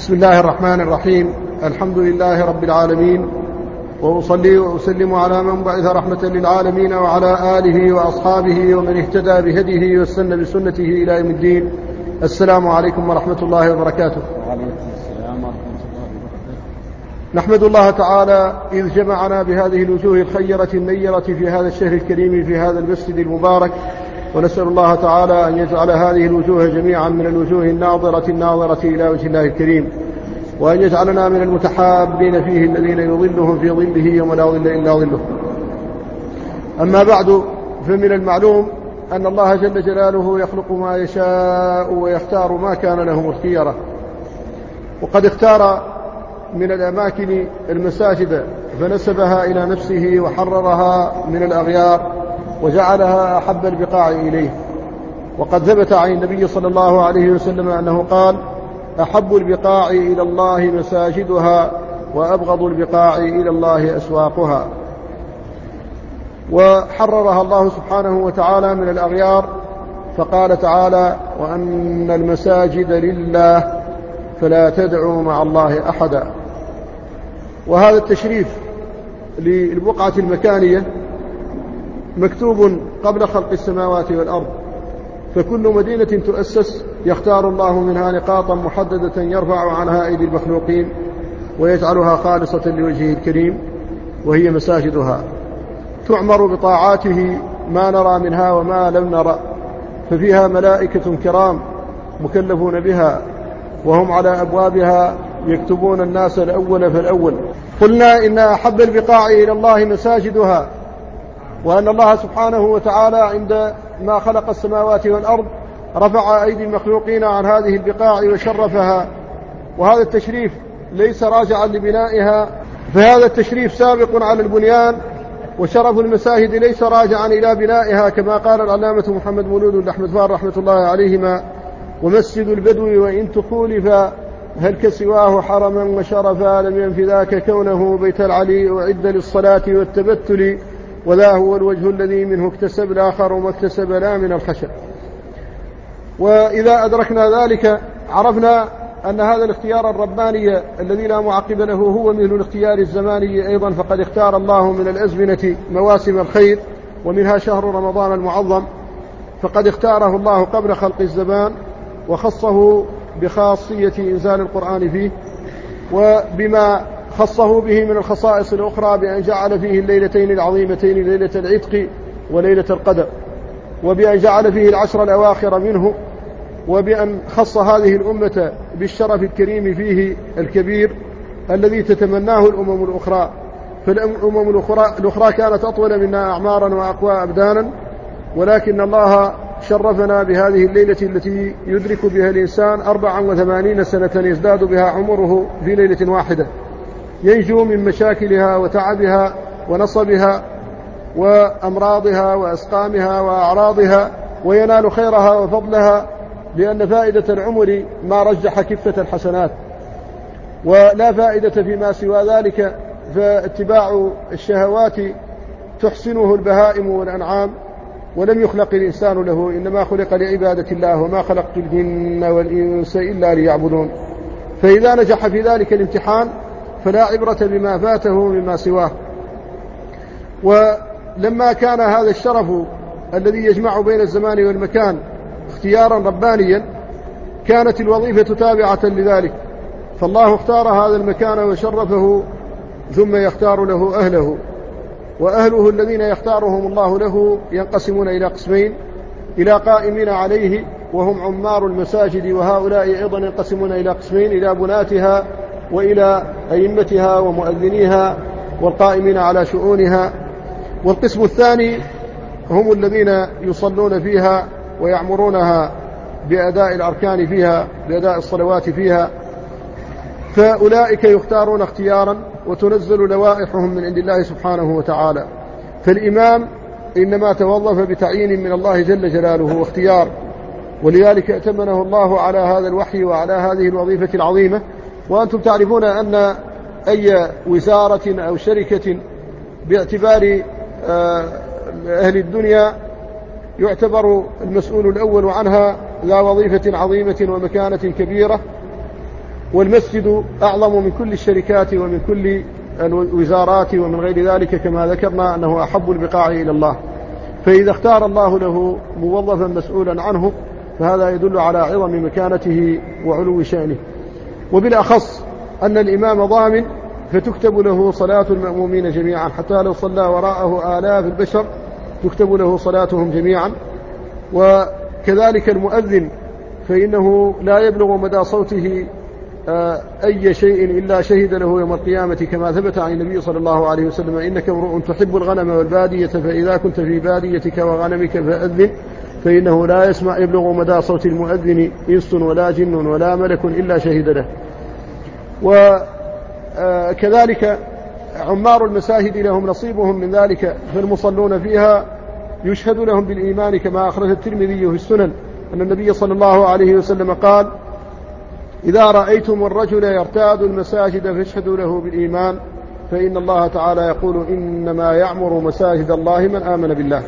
بسم الله الرحمن الرحيم. الحمد لله رب العالمين، وأصلي وأسلم على من بعث رحمة للعالمين وعلى آله وأصحابه ومن اهتدى بهديه واستنى بسنته إلى يوم الدين. السلام عليكم ورحمة الله وبركاته. وعليكم السلام ورحمة الله وبركاته. نحمد الله تعالى إذ جمعنا بهذه الوجوه الخيرة النيرة في هذا الشهر الكريم في هذا المسجد المبارك، ونسأل الله تعالى أن يجعل هذه الوجوه جميعا من الوجوه الناظرة إلى وجه الله الكريم، وأن يجعلنا من المتحابين فيه الذين يظلهم في ظله يوم لا ظل إلا ظله. أما بعد، فمن المعلوم أن الله جل جلاله يخلق ما يشاء ويختار ما كان لهم الخيرة، وقد اختار من الأماكن المساجد فنسبها إلى نفسه وحررها من الأغيار وجعلها أحب البقاع إليه. وقد ثبت عن النبي صلى الله عليه وسلم أنه قال: أحب البقاع إلى الله مساجدها، وأبغض البقاع إلى الله أسواقها. وحررها الله سبحانه وتعالى من الأغيار، فقال تعالى: وأن المساجد لله فلا تدعوا مع الله أحدا. وهذا التشريف للبقعة المكانية مكتوب قبل خلق السماوات والأرض، فكل مدينة تؤسس يختار الله منها نقاطا محددة يرفع عنها أيدي المخلوقين ويجعلها خالصة لوجهه الكريم، وهي مساجدها تعمر بطاعاته ما نرى منها وما لم نرى، ففيها ملائكة كرام مكلفون بها، وهم على أبوابها يكتبون الناس الأول فالأول. قلنا إن أحب البقاع إلى الله مساجدها، وأن الله سبحانه وتعالى عندما خلق السماوات والأرض رفع أيدي المخلوقين عن هذه البقاع وشرفها، وهذا التشريف ليس راجعا لبنائها، فهذا التشريف سابق على البنيان، وشرف المساجد ليس راجعا إلى بنائها، كما قال العلامة محمد مولود الأحمد فار رحمة الله عليهما: ومسجد البدو وإن تخولف هل كسواه حرما وشرفا، لم ينف ذاك كونه بيت العلي أعد للصلاة والتبتل، وذا هو الوجه الذي منه اكتسب الآخر وما اكتسب لا من الخشب. وإذا أدركنا ذلك عرفنا أن هذا الاختيار الرباني الذي لا معقب له هو مثل الاختيار الزماني أيضا، فقد اختار الله من الأزمنة مواسم الخير، ومنها شهر رمضان المعظم، فقد اختاره الله قبل خلق الزمان وخصه بخاصية إنزال القرآن فيه، وبما خصه به من الخصائص الأخرى بأن جعل فيه الليلتين العظيمتين، ليلة العتق وليلة القدر، وبأن جعل فيه العشر الأواخر منه، وبأن خص هذه الأمة بالشرف الكريم فيه الكبير الذي تتمناه الأمم الأخرى، فالأمم الأخرى كانت أطول منا أعمارا وأقوى أبدانا، ولكن الله شرفنا بهذه الليلة التي يدرك بها الإنسان 84 سنة يزداد بها عمره في ليلة واحدة، ينجو من مشاكلها وتعبها ونصبها وأمراضها وأسقامها وأعراضها، وينال خيرها وفضلها، لأن فائدة العمر ما رجح كفة الحسنات، ولا فائدة فيما سوى ذلك، فاتباع الشهوات تحسنه البهائم والأنعام، ولم يخلق الإنسان له، إنما خلق لعبادة الله، وما خلقت الجن والإنس إلا ليعبدون. فإذا نجح في ذلك الامتحان فلا عبرة بما فاته مما سواه. ولما كان هذا الشرف الذي يجمع بين الزمان والمكان اختيارا ربانيا، كانت الوظيفة تابعة لذلك، فالله اختار هذا المكان وشرفه، ثم يختار له أهله، وأهله الذين يختارهم الله له ينقسمون إلى قسمين: إلى قائمين عليه وهم عمار المساجد، وهؤلاء أيضا ينقسمون إلى قسمين: إلى بناتها وإلى أئمتها ومؤذنيها والقائمين على شؤونها. والقسم الثاني هم الذين يصلون فيها ويعمرونها بأداء الأركان فيها، بأداء الصلوات فيها، فأولئك يختارون اختيارا وتنزل لوائحهم من عند الله سبحانه وتعالى. فالإمام إنما توظف بتعيين من الله جل جلاله واختيار، ولذلك ائتمنه الله على هذا الوحي وعلى هذه الوظيفة العظيمة. وأنتم تعرفون أن أي وزارة أو شركة باعتبار أهل الدنيا يعتبر المسؤول الأول عنها ذا وظيفة عظيمة ومكانة كبيرة، والمسجد أعظم من كل الشركات ومن كل الوزارات ومن غير ذلك، كما ذكرنا أنه أحب البقاع إلى الله. فإذا اختار الله له موظفا مسؤولا عنه فهذا يدل على عظم مكانته وعلو شأنه. وبالأخص أن الإمام ضامن، فتكتب له صلاة المأمومين جميعا، حتى لو صلى وراءه آلاف البشر تكتب له صلاتهم جميعا. وكذلك المؤذن، فإنه لا يبلغ مدى صوته أي شيء إلا شهد له يوم القيامة، كما ثبت عن النبي صلى الله عليه وسلم: إنك امرؤ تحب الغنم والبادية، فإذا كنت في باديتك وغنمك فأذن، فإنه لا يبلغ مدى صوت المؤذن إنس ولا جن ولا ملك إلا شهد له. وكذلك عمار المساجد لهم نصيبهم من ذلك، فالمصلون فيها يشهد لهم بالإيمان، كما أخرج الترمذي في السنن أن النبي صلى الله عليه وسلم قال: إذا رأيتم الرجل يرتاد المساجد فاشهدوا له بالإيمان، فإن الله تعالى يقول: إنما يعمر مساجد الله من آمن بالله.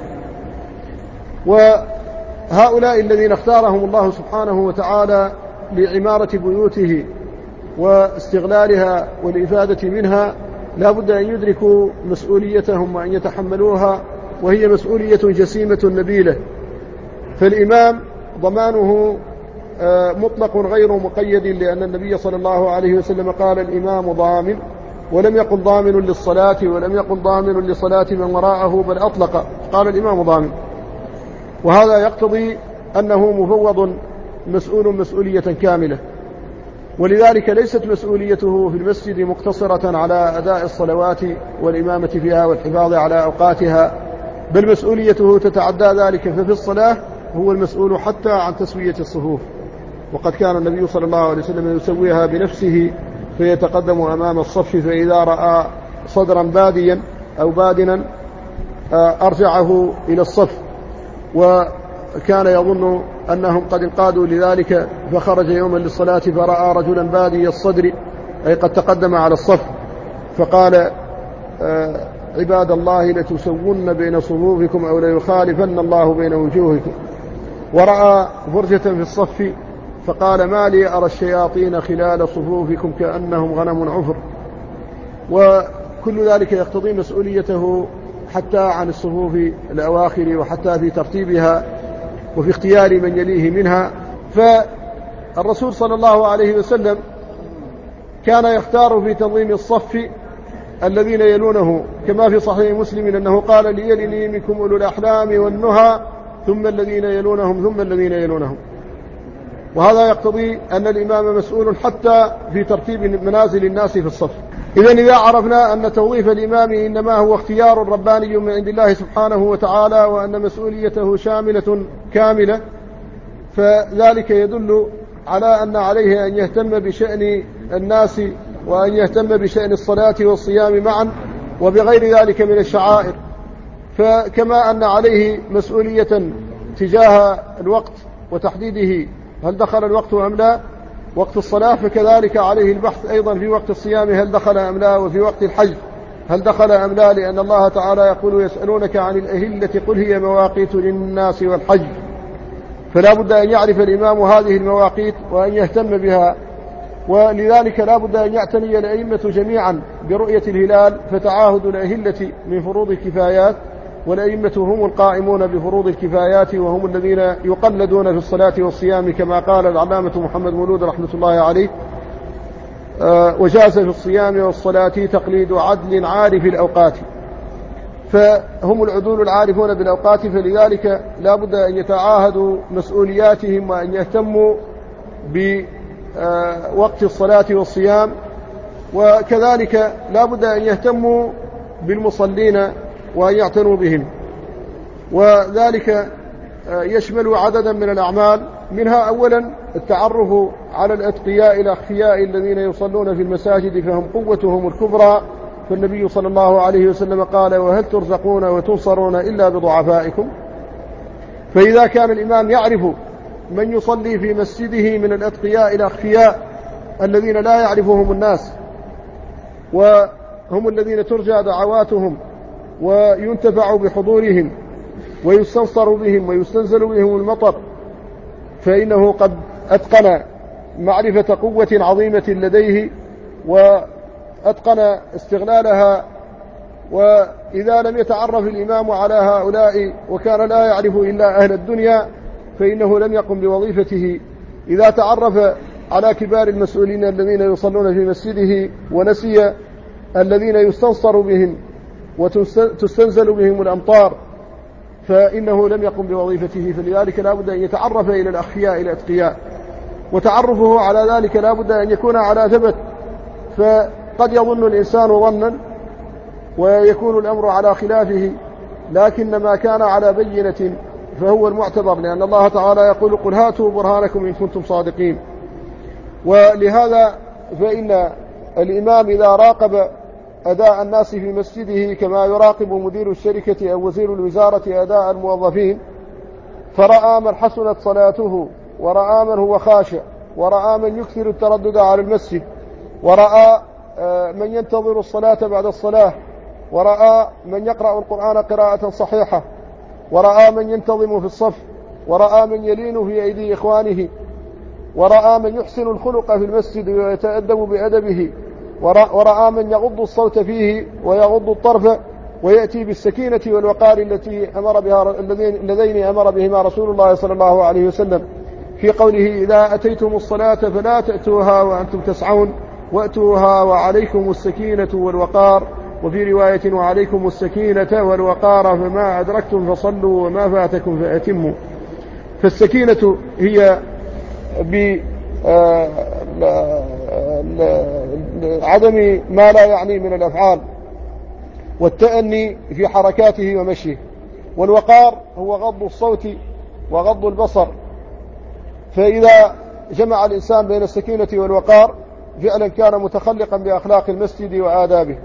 وهؤلاء الذين اختارهم الله سبحانه وتعالى لعمارة بيوته واستغلالها والإفادة منها لا بد أن يدركوا مسؤوليتهم وأن يتحملوها، وهي مسؤولية جسيمة نبيلة. فالإمام ضمانه مطلق غير مقيد، لأن النبي صلى الله عليه وسلم قال: الإمام ضامن، ولم يقل ضامن للصلاة ولم يقل ضامن لصلاة من وراءه، بل أطلق قال الإمام ضامن. وهذا يقتضي أنه مفوض مسؤول مسؤولية كاملة. ولذلك ليست مسؤوليته في المسجد مقتصرة على أداء الصلوات والإمامة فيها والحفاظ على أوقاتها، بل مسؤوليته تتعدى ذلك. ففي الصلاة هو المسؤول حتى عن تسوية الصفوف، وقد كان النبي صلى الله عليه وسلم يسويها بنفسه، فيتقدم أمام الصف، فإذا رأى صدرا باديا أو بادنا أرجعه إلى الصف، وكان يظن أنهم قد انقادوا لذلك، فخرج يوما للصلاة فرأى رجلا بادي الصدر، أي قد تقدم على الصف، فقال: عباد الله لتسون بين صفوفكم أو ليخالفن الله بين وجوهكم. ورأى فرجة في الصف فقال: ما لي أرى الشياطين خلال صفوفكم كأنهم غنم عفر. وكل ذلك يقتضي مسؤوليته حتى عن الصفوف الأواخر، وحتى في ترتيبها وفي اختيار من يليه منها. فالرسول صلى الله عليه وسلم كان يختار في تنظيم الصف الذين يلونه، كما في صحيح مسلم أنه قال: ليلني منكم أولو الأحلام والنهى ثم الذين يلونهم ثم الذين يلونهم. وهذا يقتضي أن الإمام مسؤول حتى في ترتيب منازل الناس في الصف. إذا عرفنا أن توظيف الإمام إنما هو اختيار رباني من عند الله سبحانه وتعالى، وأن مسؤوليته شاملة كاملة، فذلك يدل على أن عليه أن يهتم بشأن الناس، وأن يهتم بشأن الصلاة والصيام معا، وبغير ذلك من الشعائر. فكما أن عليه مسؤولية تجاه الوقت وتحديده، هل دخل الوقت أم لا، وقت الصلاة، فكذلك عليه البحث أيضا في وقت الصيام هل دخل أم لا، وفي وقت الحج هل دخل أم لا، لأن الله تعالى يقول: يسألونك عن الأهلة قل هي مواقيت للناس والحج. فلا بد أن يعرف الإمام هذه المواقيت وأن يهتم بها. ولذلك لا بد أن يعتني الأئمة جميعا برؤية الهلال، فتعاهد الأهلة من فروض الكفايات، والأئمة هم القائمون بفروض الكفايات، وهم الذين يقلدون في الصلاة والصيام، كما قال العلامة محمد مولود رحمة الله عليه: وجاز في الصيام والصلاة تقليد عدل عارف الأوقات. فهم العدول العارفون بالأوقات، فلذلك لا بد أن يتعاهدوا مسؤولياتهم وأن يهتموا بوقت الصلاة والصيام. وكذلك لا بد أن يهتموا بالمصلين وأن يعتنوا بهم، وذلك يشمل عددا من الأعمال، منها أولا التعرف على الأتقياء الأخفياء الذين يصلون في المساجد، فهم قوتهم الكبرى. فالنبي صلى الله عليه وسلم قال: وهل ترزقون وتنصرون إلا بضعفائكم. فإذا كان الإمام يعرف من يصلي في مسجده من الأتقياء الأخفياء الذين لا يعرفهم الناس، وهم الذين ترجى دعواتهم وينتفع بحضورهم ويستنصر بهم ويستنزل بهم المطر، فإنه قد أتقن معرفة قوة عظيمة لديه وأتقن استغلالها. وإذا لم يتعرف الإمام على هؤلاء وكان لا يعرف إلا أهل الدنيا فإنه لم يقم بوظيفته. إذا تعرف على كبار المسؤولين الذين يصلون في مسجده ونسي الذين يستنصر بهم وتستنزل بهم الأمطار فإنه لم يقم بوظيفته. فلذلك لا بد أن يتعرف إلى الأخفياء الأتقياء، وتعرفه على ذلك لا بد أن يكون على ثبت. فقد يظن الإنسان ظنا ويكون الأمر على خلافه، لكن ما كان على بينة فهو المعتبر، لأن الله تعالى يقول قل هاتوا برهانكم إن كنتم صادقين. ولهذا فإن الإمام إذا راقب أداء الناس في مسجده كما يراقب مدير الشركة أو وزير الوزارة أداء الموظفين، فرأى من حسنت صلاته، ورأى من هو خاشع، ورأى من يكثر التردد على المسجد، ورأى من ينتظر الصلاة بعد الصلاة، ورأى من يقرأ القرآن قراءة صحيحة، ورأى من ينتظم في الصف، ورأى من يلين في أيدي إخوانه، ورأى من يحسن الخلق في المسجد ويتأدب بأدبه، ورأى من يغض الصوت فيه ويغض الطرف ويأتي بالسكينة والوقار اللذين أمر بهما رسول الله صلى الله عليه وسلم في قوله إذا أتيتم الصلاة فلا تأتوها وأنتم تسعون وأتوها وعليكم السكينة والوقار، وفي رواية وعليكم السكينة والوقار فما أدركتم فصلوا وما فاتكم فأتموا. فالسكينة هي بعدم ما لا يعني من الأفعال والتأني في حركاته ومشيه، والوقار هو غض الصوت وغض البصر. فإذا جمع الإنسان بين السكينة والوقار فعلا كان متخلقا بأخلاق المسجد وآدابه.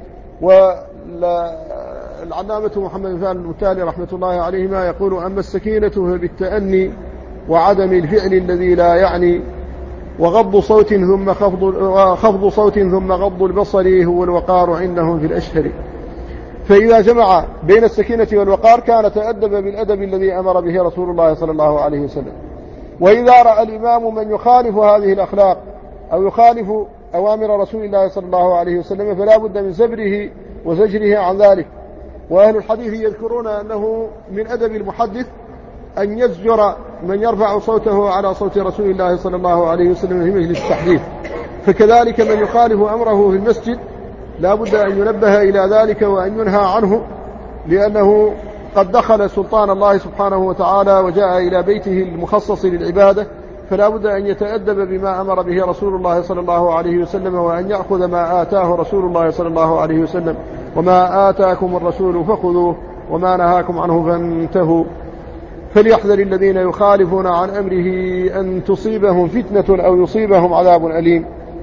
والعلامة محمد بن المتالي رحمة الله عليهما يقول أما السكينة فبالتأني وعدم الفعل الذي لا يعني، وغض صوت ثم خفض صوت ثم غض البصر هو الوقار عندهم في الأشهر. فإذا جمع بين السكينة والوقار كان تأدب بالأدب الذي أمر به رسول الله صلى الله عليه وسلم. وإذا رأى الإمام من يخالف هذه الأخلاق أو يخالف أوامر رسول الله صلى الله عليه وسلم فلا بد من زبره وزجره عن ذلك. وأهل الحديث يذكرون أنه من أدب المحدث أن يزجر من يرفع صوته على صوت رسول الله صلى الله عليه وسلم في مجلس التحديث. فكذلك من يخالف أمره في المسجد لا بد أن ينبه إلى ذلك وأن ينهى عنه، لأنه قد دخل سلطان الله سبحانه وتعالى وجاء إلى بيته المخصص للعبادة، فلا بد أن يتأدب بما أمر به رسول الله صلى الله عليه وسلم، وأن يأخذ ما آتاه رسول الله صلى الله عليه وسلم. وما آتاكم الرسول فخذوه وما نهاكم عنه فانتهوا. فليحذر الذين يخالفون عن أمره أن تصيبهم فتنة أو يصيبهم عذاب أليم.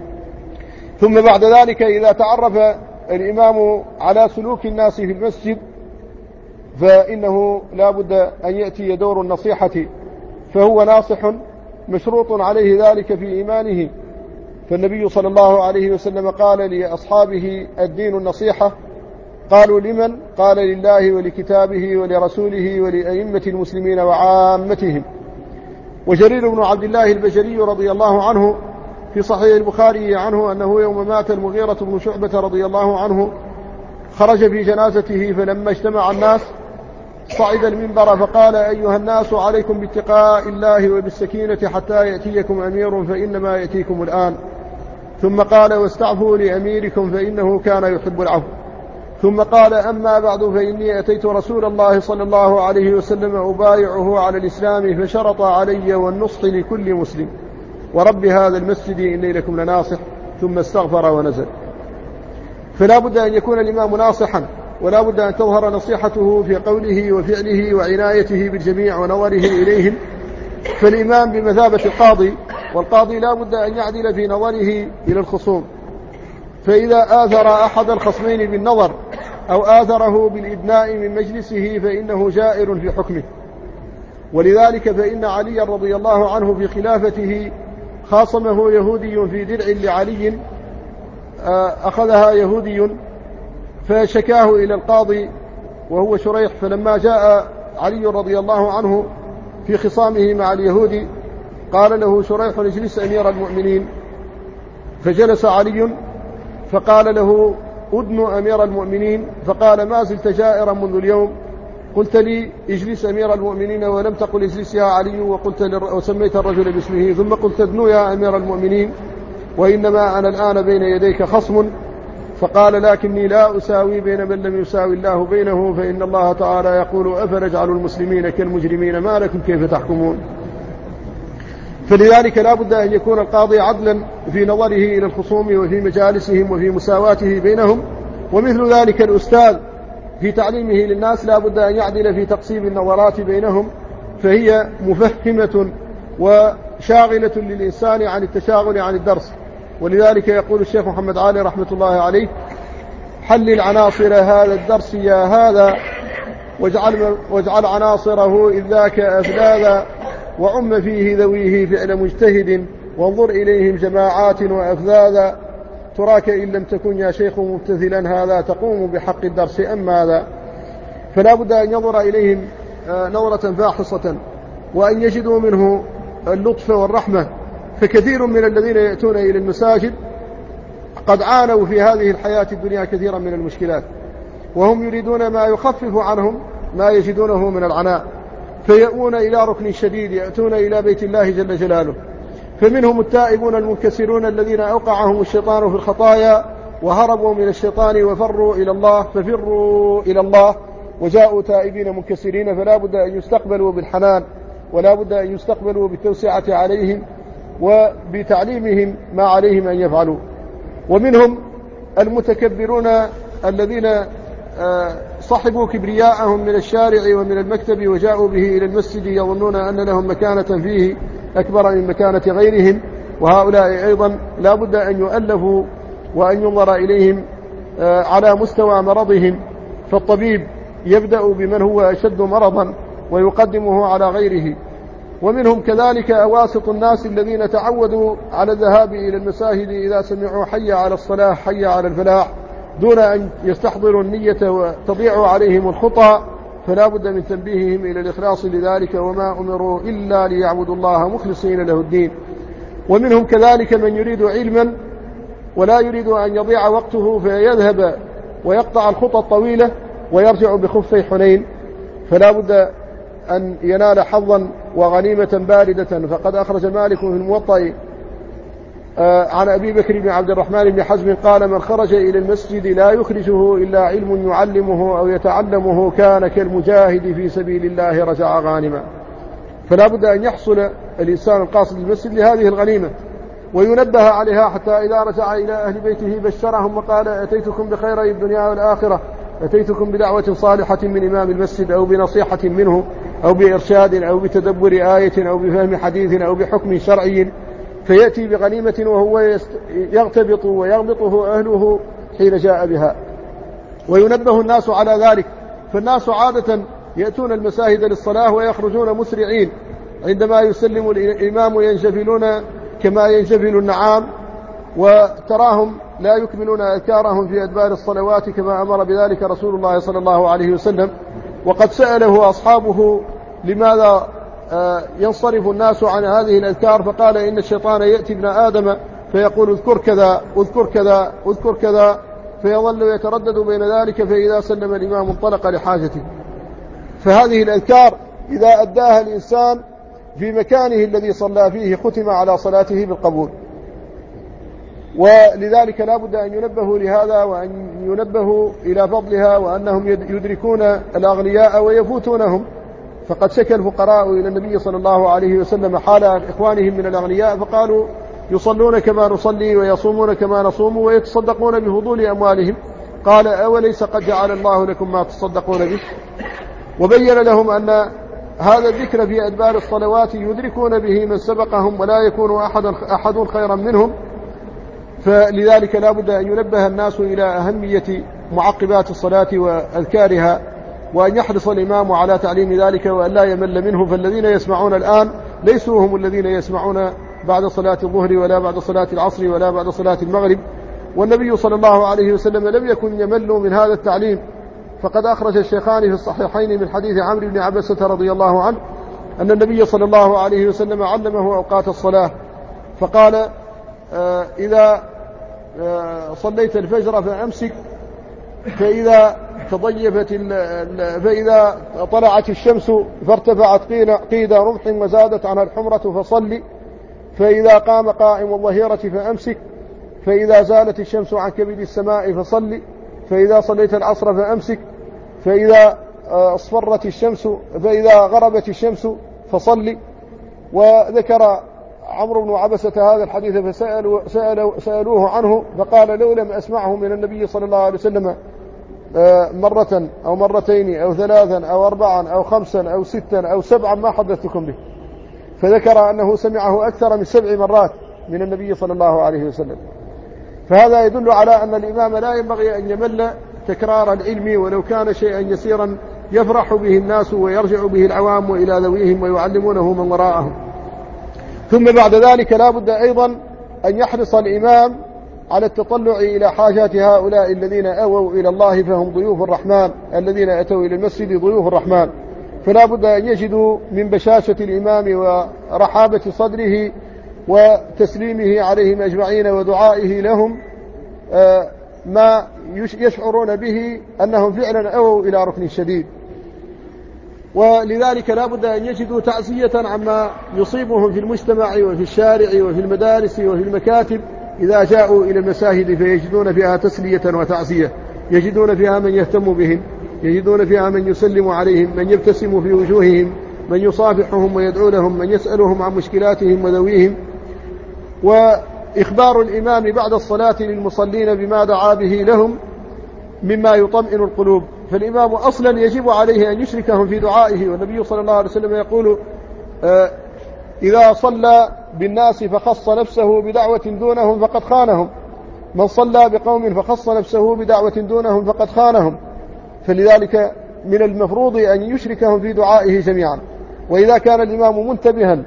ثم بعد ذلك إذا تعرف الإمام على سلوك الناس في المسجد فإنه لا بد أن يأتي دور النصيحة، فهو ناصح مشروط عليه ذلك في إيمانه. فالنبي صلى الله عليه وسلم قال لأصحابه الدين النصيحة، قالوا لمن؟ قال لله ولكتابه ولرسوله ولأئمة المسلمين وعامتهم. وجرير بن عبد الله البجلي رضي الله عنه في صحيح البخاري عنه أنه يوم مات المغيرة بن شعبة رضي الله عنه خرج في جنازته، فلما اجتمع الناس صعد المنبر فقال أيها الناس عليكم باتقاء الله وبالسكينة حتى يأتيكم أمير فإنما يأتيكم الآن. ثم قال واستعفوا لأميركم فإنه كان يحب العفو. ثم قال أما بعد فإني أتيت رسول الله صلى الله عليه وسلم أبايعه على الإسلام فشرط علي والنصح لكل مسلم ورب هذا المسجد إني لكم لناصح. ثم استغفر ونزل. فلا بد أن يكون الإمام ناصحا، ولا بد أن تظهر نصيحته في قوله وفعله وعنايته بالجميع ونظره إليهم. فالإمام بمثابة القاضي، والقاضي لا بد أن يعدل في نظره إلى الخصوم، فإذا آثر أحد الخصمين بالنظر أو آثره بالإدناء من مجلسه فإنه جائر في حكمه. ولذلك فإن علي رضي الله عنه في خلافته خاصمه يهودي في درع لعلي أخذها يهودي فشكاه إلى القاضي وهو شريح. فلما جاء علي رضي الله عنه في خصامه مع اليهودي قال له شريح اجلس أمير المؤمنين، فجلس علي فقال له أدن أمير المؤمنين، فقال ما زلت جائرا منذ اليوم، قلت لي اجلس أمير المؤمنين ولم تقل اجلس يا علي، وسميت الرجل باسمه، ثم قلت ادنو يا أمير المؤمنين، وإنما أنا الآن بين يديك خصم. فقال لكني لا أساوي بين من لم يساوي الله بينه، فإن الله تعالى يقول أفنجعل المسلمين كالمجرمين ما لكم كيف تحكمون. فلذلك لا بد أن يكون القاضي عدلا في نظره إلى الخصوم وفي مجالسهم وفي مساواته بينهم، ومثل ذلك الأستاذ في تعليمه للناس لا بد أن يعدل في تقسيم النظرات بينهم، فهي مفهمة وشاغلة للإنسان عن التشاغل عن الدرس. ولذلك يقول الشيخ محمد علي رحمة الله عليه: حلل عناصر هذا الدرس يا هذا، واجعل عناصره إذ ذاك أفلاذا، وعم فيه ذويه فعل مجتهد، وانظر إليهم جماعات وأفذاذا، تراك إن لم تكن يا شيخ مبتذلا هذا تقوم بحق الدرس أم ماذا. فلا بد أن ينظر إليهم نظرة فاحصة، وأن يجدوا منه اللطف والرحمة. فكثير من الذين يأتون إلى المساجد قد عانوا في هذه الحياة الدنيا كثيرا من المشكلات، وهم يريدون ما يخفف عنهم ما يجدونه من العناء، فيأوون إلى ركن شديد، يأتون إلى بيت الله جل جلاله. فمنهم التائبون المنكسرون الذين أوقعهم الشيطان في الخطايا وهربوا من الشيطان وفروا إلى الله، ففروا إلى الله وجاءوا تائبين منكسرين. فلا بد أن يستقبلوا بالحنان، ولا بد أن يستقبلوا بالتوسعة عليهم وبتعليمهم ما عليهم أن يفعلوا. ومنهم المتكبرون الذين صحبوا كبرياءهم من الشارع ومن المكتب وجاءوا به إلى المسجد يظنون أن لهم مكانة فيه أكبر من مكانة غيرهم، وهؤلاء أيضا لا بد أن يؤلفوا وأن ينظر إليهم على مستوى مرضهم. فالطبيب يبدأ بمن هو أشد مرضا ويقدمه على غيره. ومنهم كذلك أواسط الناس الذين تعودوا على الذهاب إلى المساجد إذا سمعوا حي على الصلاة حي على الفلاح دون أن يستحضروا النية وتضيع عليهم الخطى، فلا بد من تنبيههم إلى الإخلاص لذلك، وما أمروا إلا ليعبدوا الله مخلصين له الدين. ومنهم كذلك من يريد علما ولا يريد أن يضيع وقته فيذهب ويقطع الخطى الطويلة ويرجع بخفي حنين، فلا بد أن ينال حظا وغنيمة باردة. فقد أخرج مالك في الموطأ عن أبي بكر بن عبد الرحمن بن حزم قال: من خرج إلى المسجد لا يخرجه إلا علم يعلمه أو يتعلمه كان كالمجاهد في سبيل الله رجع غانما. فلا بد أن يحصل الإنسان القاصد للمسجد لهذه الغنيمة وينبه عليها، حتى إذا رجع إلى أهل بيته بشرهم وقال: أتيتكم بخيري الدنيا والآخرة، أتيتكم بدعوة صالحة من إمام المسجد أو بنصيحة منه أو بإرشاد أو بتدبر آية أو بفهم حديث أو بحكم شرعي، فيأتي بغنيمة وهو يغتبط ويغبطه أهله حين جاء بها. وينبه الناس على ذلك، فالناس عادة يأتون المساجد للصلاة ويخرجون مسرعين، عندما يسلم الإمام ينجفلون كما ينجفل النعام، وتراهم لا يكملون أذكارهم في أدبار الصلوات كما أمر بذلك رسول الله صلى الله عليه وسلم. وقد سأله أصحابه لماذا ينصرف الناس عن هذه الأذكار، فقال: إن الشيطان يأتي ابن آدم فيقول: اذكر كذا اذكر كذا اذكر كذا، فيظل يتردد بين ذلك، فإذا سلم الإمام انطلق لحاجته. فهذه الأذكار إذا أداها الإنسان في مكانه الذي صلى فيه ختم على صلاته بالقبول. ولذلك لا بد أن ينبهوا لهذا، وأن ينبهوا إلى فضلها، وأنهم يدركون الأغنياء ويفوتونهم. فقد شكى الفقراء إلى النبي صلى الله عليه وسلم حال إخوانهم من الأغنياء، فقالوا: يصلون كما نصلي ويصومون كما نصوم ويتصدقون بفضول أموالهم. قال: أوليس قد جعل الله لكم ما تصدقون به؟ وبين لهم أن هذا الذكر في أدبار الصلوات يدركون به من سبقهم ولا يكون أحد خيرا منهم. فلذلك لا بد أن ينبه الناس إلى أهمية معقبات الصلاة وأذكارها، وأن يحرص الإمام على تعليم ذلك وأن لا يمل منه. فالذين يسمعون الآن ليسوا هم الذين يسمعون بعد صلاة الظهر ولا بعد صلاة العصر ولا بعد صلاة المغرب. والنبي صلى الله عليه وسلم لم يكن يمل من هذا التعليم. فقد أخرج الشيخان في الصحيحين من حديث عمرو بن عبسة رضي الله عنه أن النبي صلى الله عليه وسلم علمه أوقات الصلاة فقال إذا صليت الفجر فأمسك فإذا طلعت الشمس فارتفعت قيد رمح وزادت عنها الحمرة فصل، فإذا قام قائم الظهيرة فأمسك، فإذا زالت الشمس عن كبد السماء فصل، فإذا صليت العصر فأمسك، فإذا غربت الشمس فصل. وذكر عمرو بن عبسة هذا الحديث فسألوه عنه فقال لو لم أسمعه من النبي صلى الله عليه وسلم مرة أو مرتين أو ثلاثا أو أربعا أو خمسا أو ستا أو سبعا ما حدثتكم به. فذكر أنه سمعه أكثر من 7 مرات من النبي صلى الله عليه وسلم. فهذا يدل على أن الإمام لا ينبغي أن يمل تكرار العلم ولو كان شيئا يسيرا يفرح به الناس ويرجع به العوام إلى ذويهم ويعلمونه من وراءهم. ثم بعد ذلك لا بد أيضا أن يحرص الإمام على التطلع إلى حاجات هؤلاء الذين أووا إلى الله فهم ضيوف الرحمن، الذين أتوا إلى المسجد ضيوف الرحمن، فلا بد أن يجدوا من بشاشة الإمام ورحابة صدره وتسليمه عليهم أجمعين ودعائه لهم ما يشعرون به أنهم فعلا أووا إلى ركن شديد. ولذلك لا بد أن يجدوا تعزية عما يصيبهم في المجتمع وفي الشارع وفي المدارس وفي المكاتب إذا جاءوا إلى المساجد، فيجدون فيها تسلية وتعزية، يجدون فيها من يهتم بهم، يجدون فيها من يسلم عليهم، من يبتسم في وجوههم، من يصافحهم ويدعو لهم، من يسألهم عن مشكلاتهم وذويهم. وإخبار الإمام بعد الصلاة للمصلين بما دعا به لهم مما يطمئن القلوب. فالإمام أصلا يجب عليه أن يشركهم في دعائه، والنبي صلى الله عليه وسلم يقول إذا صلى بالناس فخص نفسه بدعوة دونهم فقد خانهم، من صلى بقوم فخص نفسه بدعوة دونهم فقد خانهم. فلذلك من المفروض أن يشركهم في دعائه جميعا. وإذا كان الإمام منتبها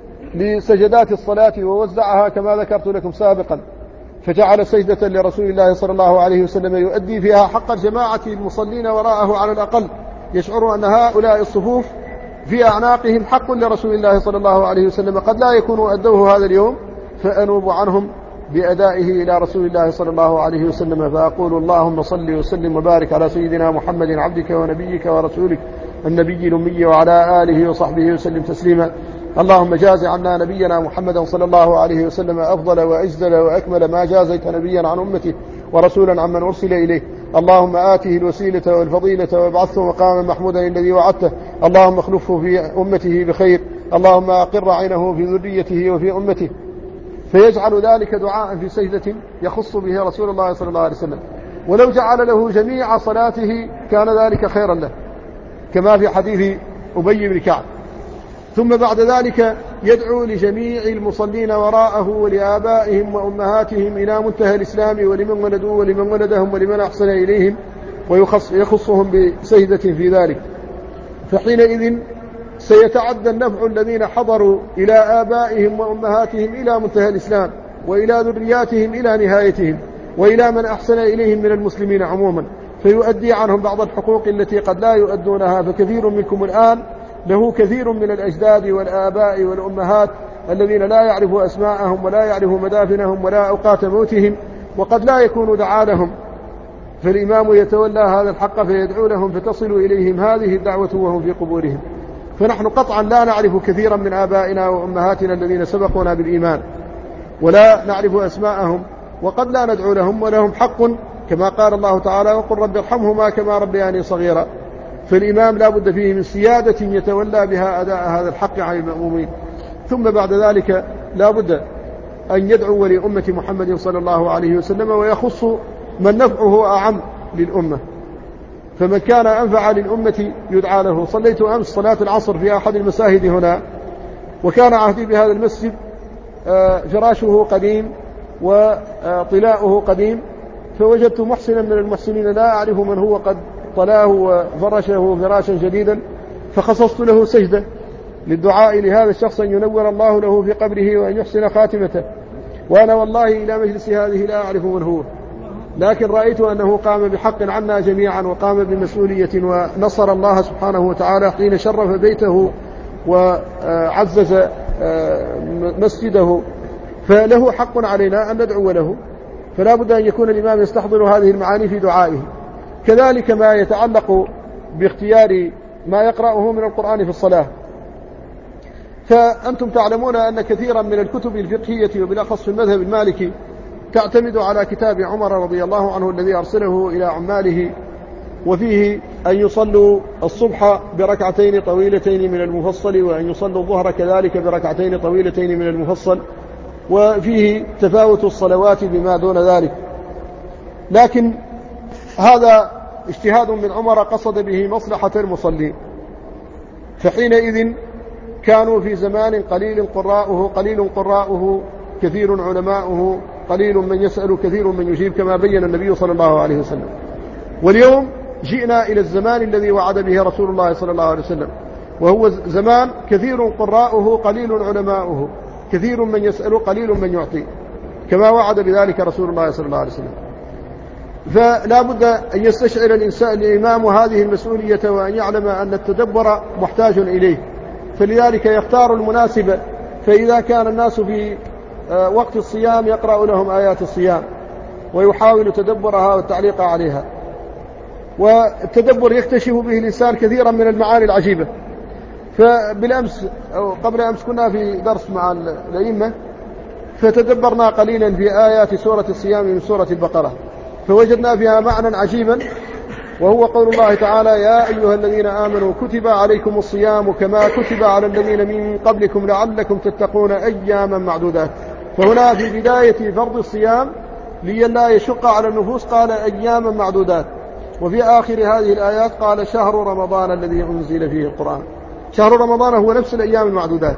لسجدات الصلاة ووزعها كما ذكرت لكم سابقا، فجعل سجدة لرسول الله صلى الله عليه وسلم يؤدي فيها حق الجماعة المصلين وراءه على الأقل، يشعر أن هؤلاء الصفوف في أعناقهم حق لرسول الله صلى الله عليه وسلم قد لا يكونوا أدوه هذا اليوم، فأنوب عنهم بأدائه إلى رسول الله صلى الله عليه وسلم. فأقول اللهم صل وسلم وبارك على سيدنا محمد عبدك ونبيك ورسولك النبي الأمي وعلى آله وصحبه وسلم تسليما. اللهم جاز عنا نبينا محمدا صلى الله عليه وسلم أفضل وأجزل وأكمل ما جازيت نبيا عن أمته ورسولا عمن أرسل إليه. اللهم آته الوسيلة والفضيلة وابعثه مقاما محمودا الذي وعدته. اللهم اخلفه في أمته بخير. اللهم أقر عينه في ذريته وفي أمته، فيجعل ذلك دعاء في سجدة يخص به رسول الله صلى الله عليه وسلم. ولو جعل له جميع صلاته كان ذلك خيرا له، كما في حديث أبي بن كعب. ثم بعد ذلك يدعو لجميع المصلين وراءه ولآبائهم وأمهاتهم إلى منتهى الإسلام ولمن ولدوا ولمن ولدهم ولمن أحسن إليهم، ويخصهم بسجدة في ذلك. فحينئذ سيتعدى النفع الذين حضروا إلى آبائهم وأمهاتهم إلى منتهى الإسلام، وإلى ذرياتهم إلى نهايتهم، وإلى من أحسن إليهم من المسلمين عموما، فيؤدي عنهم بعض الحقوق التي قد لا يؤدونها. فكثير منكم الآن له كثير من الأجداد والآباء والأمهات الذين لا يعرف أسماءهم ولا يعرف مدافنهم ولا أوقات موتهم، وقد لا يكون دعا لهم، فالإمام يتولى هذا الحق فيدعو لهم فتصل إليهم هذه الدعوة وهم في قبورهم. فنحن قطعا لا نعرف كثيرا من آبائنا وأمهاتنا الذين سبقونا بالإيمان، ولا نعرف أسماءهم، وقد لا ندعو لهم، ولهم حق كما قال الله تعالى وقل رب ارحمهما كما ربياني صغيرا. فالإمام لا بد فيه من سيادة يتولى بها أداء هذا الحق عن المأمومين. ثم بعد ذلك لا بد أن يدعو لأمة محمد صلى الله عليه وسلم، ويخص من نفعه أعم للأمة، فمن كان أنفع للأمة يدعى له. صليت أمس صلاة العصر في أحد المساجد هنا، وكان عهدي بهذا المسجد فراشه قديم وطلاؤه قديم، فوجدت محسنا من المحسنين لا أعرف من هو قد طلاه وفرشه فراشا جديدا، فخصصت له سجدة للدعاء لهذا الشخص أن ينور الله له في قبره وأن يحسن خاتمته. وأنا والله إلى مجلس هذه لا أعرف من هو، لكن رأيت أنه قام بحق عنا جميعا وقام بمسؤولية، ونصر الله سبحانه وتعالى حين شرف بيته وعزز مسجده، فله حق علينا أن ندعو له، فلا بد أن يكون الإمام يستحضر هذه المعاني في دعائه. كذلك ما يتعلق باختيار ما يقرأه من القرآن في الصلاة، فأنتم تعلمون أن كثيرا من الكتب الفقهية وبالأخص في المذهب المالكي تعتمد على كتاب عمر رضي الله عنه الذي أرسله إلى عماله، وفيه أن يصلوا الصبح بركعتين طويلتين من المفصل، وأن يصلوا الظهر كذلك بركعتين طويلتين من المفصل، وفيه تفاوت الصلوات بما دون ذلك. لكن هذا اجتهاد من عمر قصد به مصلحة المصلين، فحينئذ كانوا في زمان قليل قراؤه كثير علماؤه، قليل من يسأل كثير من يجيب، كما بين النبي صلى الله عليه وسلم. واليوم جئنا إلى الزمان الذي وعد به رسول الله صلى الله عليه وسلم، وهو زمان كثير قراؤه قليل علماؤه، كثير من يسأل قليل من يعطي، كما وعد بذلك رسول الله صلى الله عليه وسلم. فلا بد أن يستشعر الإمام هذه المسؤولية، وأن يعلم أن التدبر محتاج إليه، فلذلك يختار المناسب. فإذا كان الناس في وقت الصيام يقرأ لهم آيات الصيام ويحاول تدبرها والتعليق عليها، والتدبر يكتشف به الإنسان كثيرا من المعاني العجيبة. فبالأمس أو قبل أمس كنا في درس مع الأئمة، فتدبرنا قليلا في آيات سورة الصيام من سورة البقرة، فوجدنا فيها معنى عجيبا، وهو قول الله تعالى: يا أيها الذين آمنوا كتب عليكم الصيام كما كتب على الذين من قبلكم لعلكم تتقون أياما معدودات. فهنا في بداية فرض الصيام لئلا يشق على النفوس قال أياما معدودات، وفي آخر هذه الآيات قال شهر رمضان الذي أنزل فيه القرآن. شهر رمضان هو نفس الأيام المعدودات،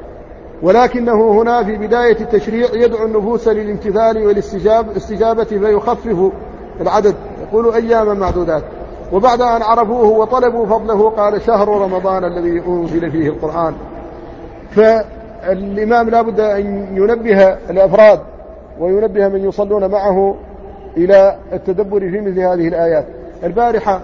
ولكنه هنا في بداية التشريع يدعو النفوس للامتثال والاستجابة فيخفف العدد، يقول أياما معدودات، وبعد أن عرفوه وطلبوا فضله قال شهر رمضان الذي أنزل فيه القرآن. فالإمام لا بد أن ينبه الأفراد وينبه من يصلون معه إلى التدبر في مثل هذه الآيات. البارحة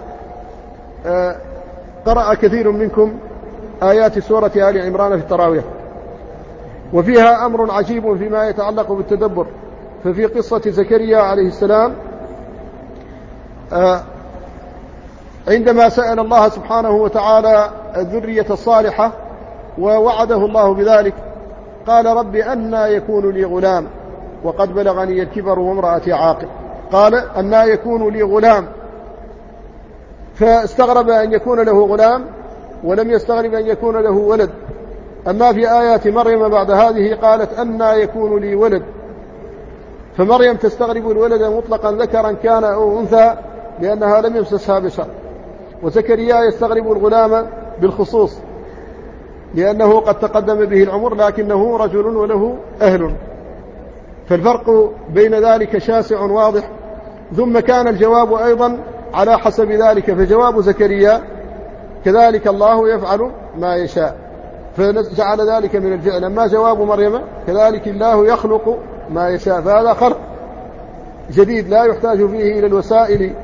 قرأ كثير منكم آيات سورة آل عمران في التراويح، وفيها أمر عجيب فيما يتعلق بالتدبر. ففي قصة زكريا عليه السلام عندما سأل الله سبحانه وتعالى الذرية الصالحة ووعده الله بذلك، قال: رب أنى يكون لي غلام وقد بلغني الكبر وامرأتي عاقر. قال: أنى يكون لي غلام، فاستغرب أن يكون له غلام ولم يستغرب أن يكون له ولد. أما في آيات مريم بعد هذه قالت: أنى يكون لي ولد، فمريم تستغرب الولد مطلقا ذكرا كان أو أنثى لأنها لم يمسسها بشر، وزكريا يستغرب الغلام بالخصوص لأنه قد تقدم به العمر لكنه رجل وله أهل، فالفرق بين ذلك شاسع واضح. ثم كان الجواب أيضا على حسب ذلك، فجواب زكريا كذلك الله يفعل ما يشاء، فجعل ذلك من الفعل. أما جواب مريم كذلك الله يخلق ما يشاء، فهذا خلق جديد لا يحتاج فيه إلى الوسائل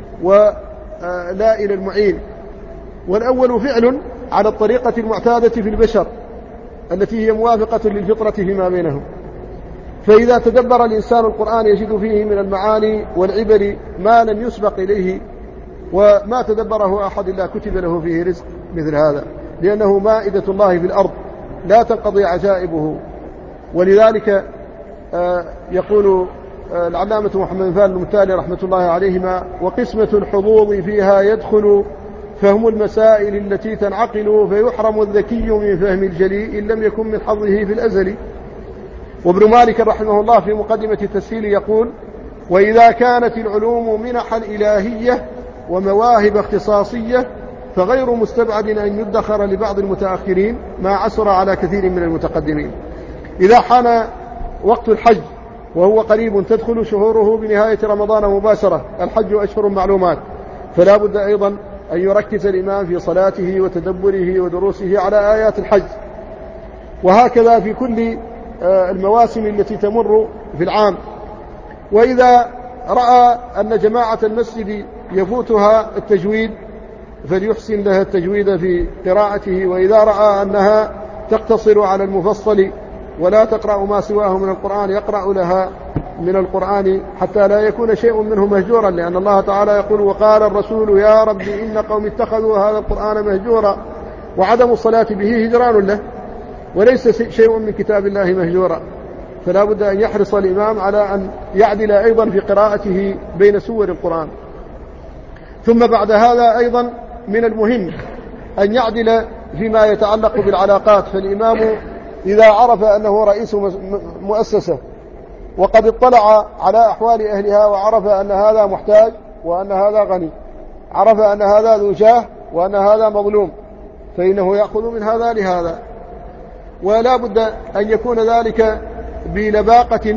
ولا إلى المعين. والأول فعل على الطريقة المعتادة في البشر التي هي موافقة للفطرة فيما بينهم. فإذا تدبر الإنسان القرآن يجد فيه من المعاني والعبر ما لم يسبق إليه، وما تدبره أحد إلا كتب له فيه رزق مثل هذا، لأنه مائدة الله في الأرض لا تنقضي عجائبه. ولذلك يقول العلامة محمد فال المتالي رحمة الله عليهما: وقسمة الحظوظ فيها يدخل فهم المسائل التي تنعقل، فيحرم الذكي من فهم الجلي إن لم يكن من حظه في الأزل. وابن مالك رحمه الله في مقدمة التسهيل يقول: وإذا كانت العلوم منحا إلهية ومواهب اختصاصية فغير مستبعد أن يدخر لبعض المتأخرين ما عسر على كثير من المتقدمين. إذا حان وقت الحج وهو قريب تدخل شهوره بنهاية رمضان مباشرة، الحج أشهر معلومات، فلا بد أيضا أن يركز الإمام في صلاته وتدبره ودروسه على آيات الحج. وهكذا في كل المواسم التي تمر في العام. وإذا رأى أن جماعة المسجد يفوتها التجويد فليحسن لها التجويد في قراءته، وإذا رأى أنها تقتصر على المفصل ولا تقرأ ما سواه من القرآن يقرأ لها من القرآن حتى لا يكون شيء منه مهجورا، لأن الله تعالى يقول: وقال الرسول يا رب إن قوم اتخذوا هذا القرآن مهجورا، وعدم الصلاة به هجران له، وليس شيء من كتاب الله مهجورا. فلا بد أن يحرص الإمام على أن يعدل أيضا في قراءته بين سور القرآن. ثم بعد هذا أيضا من المهم أن يعدل فيما يتعلق بالعلاقات. فالإمام إذا عرف أنه رئيس مؤسسة وقد اطلع على أحوال أهلها وعرف أن هذا محتاج وأن هذا غني، عرف أن هذا ذو جاه وأن هذا مظلوم، فإنه يأخذ من هذا لهذا. ولا بد أن يكون ذلك بلباقة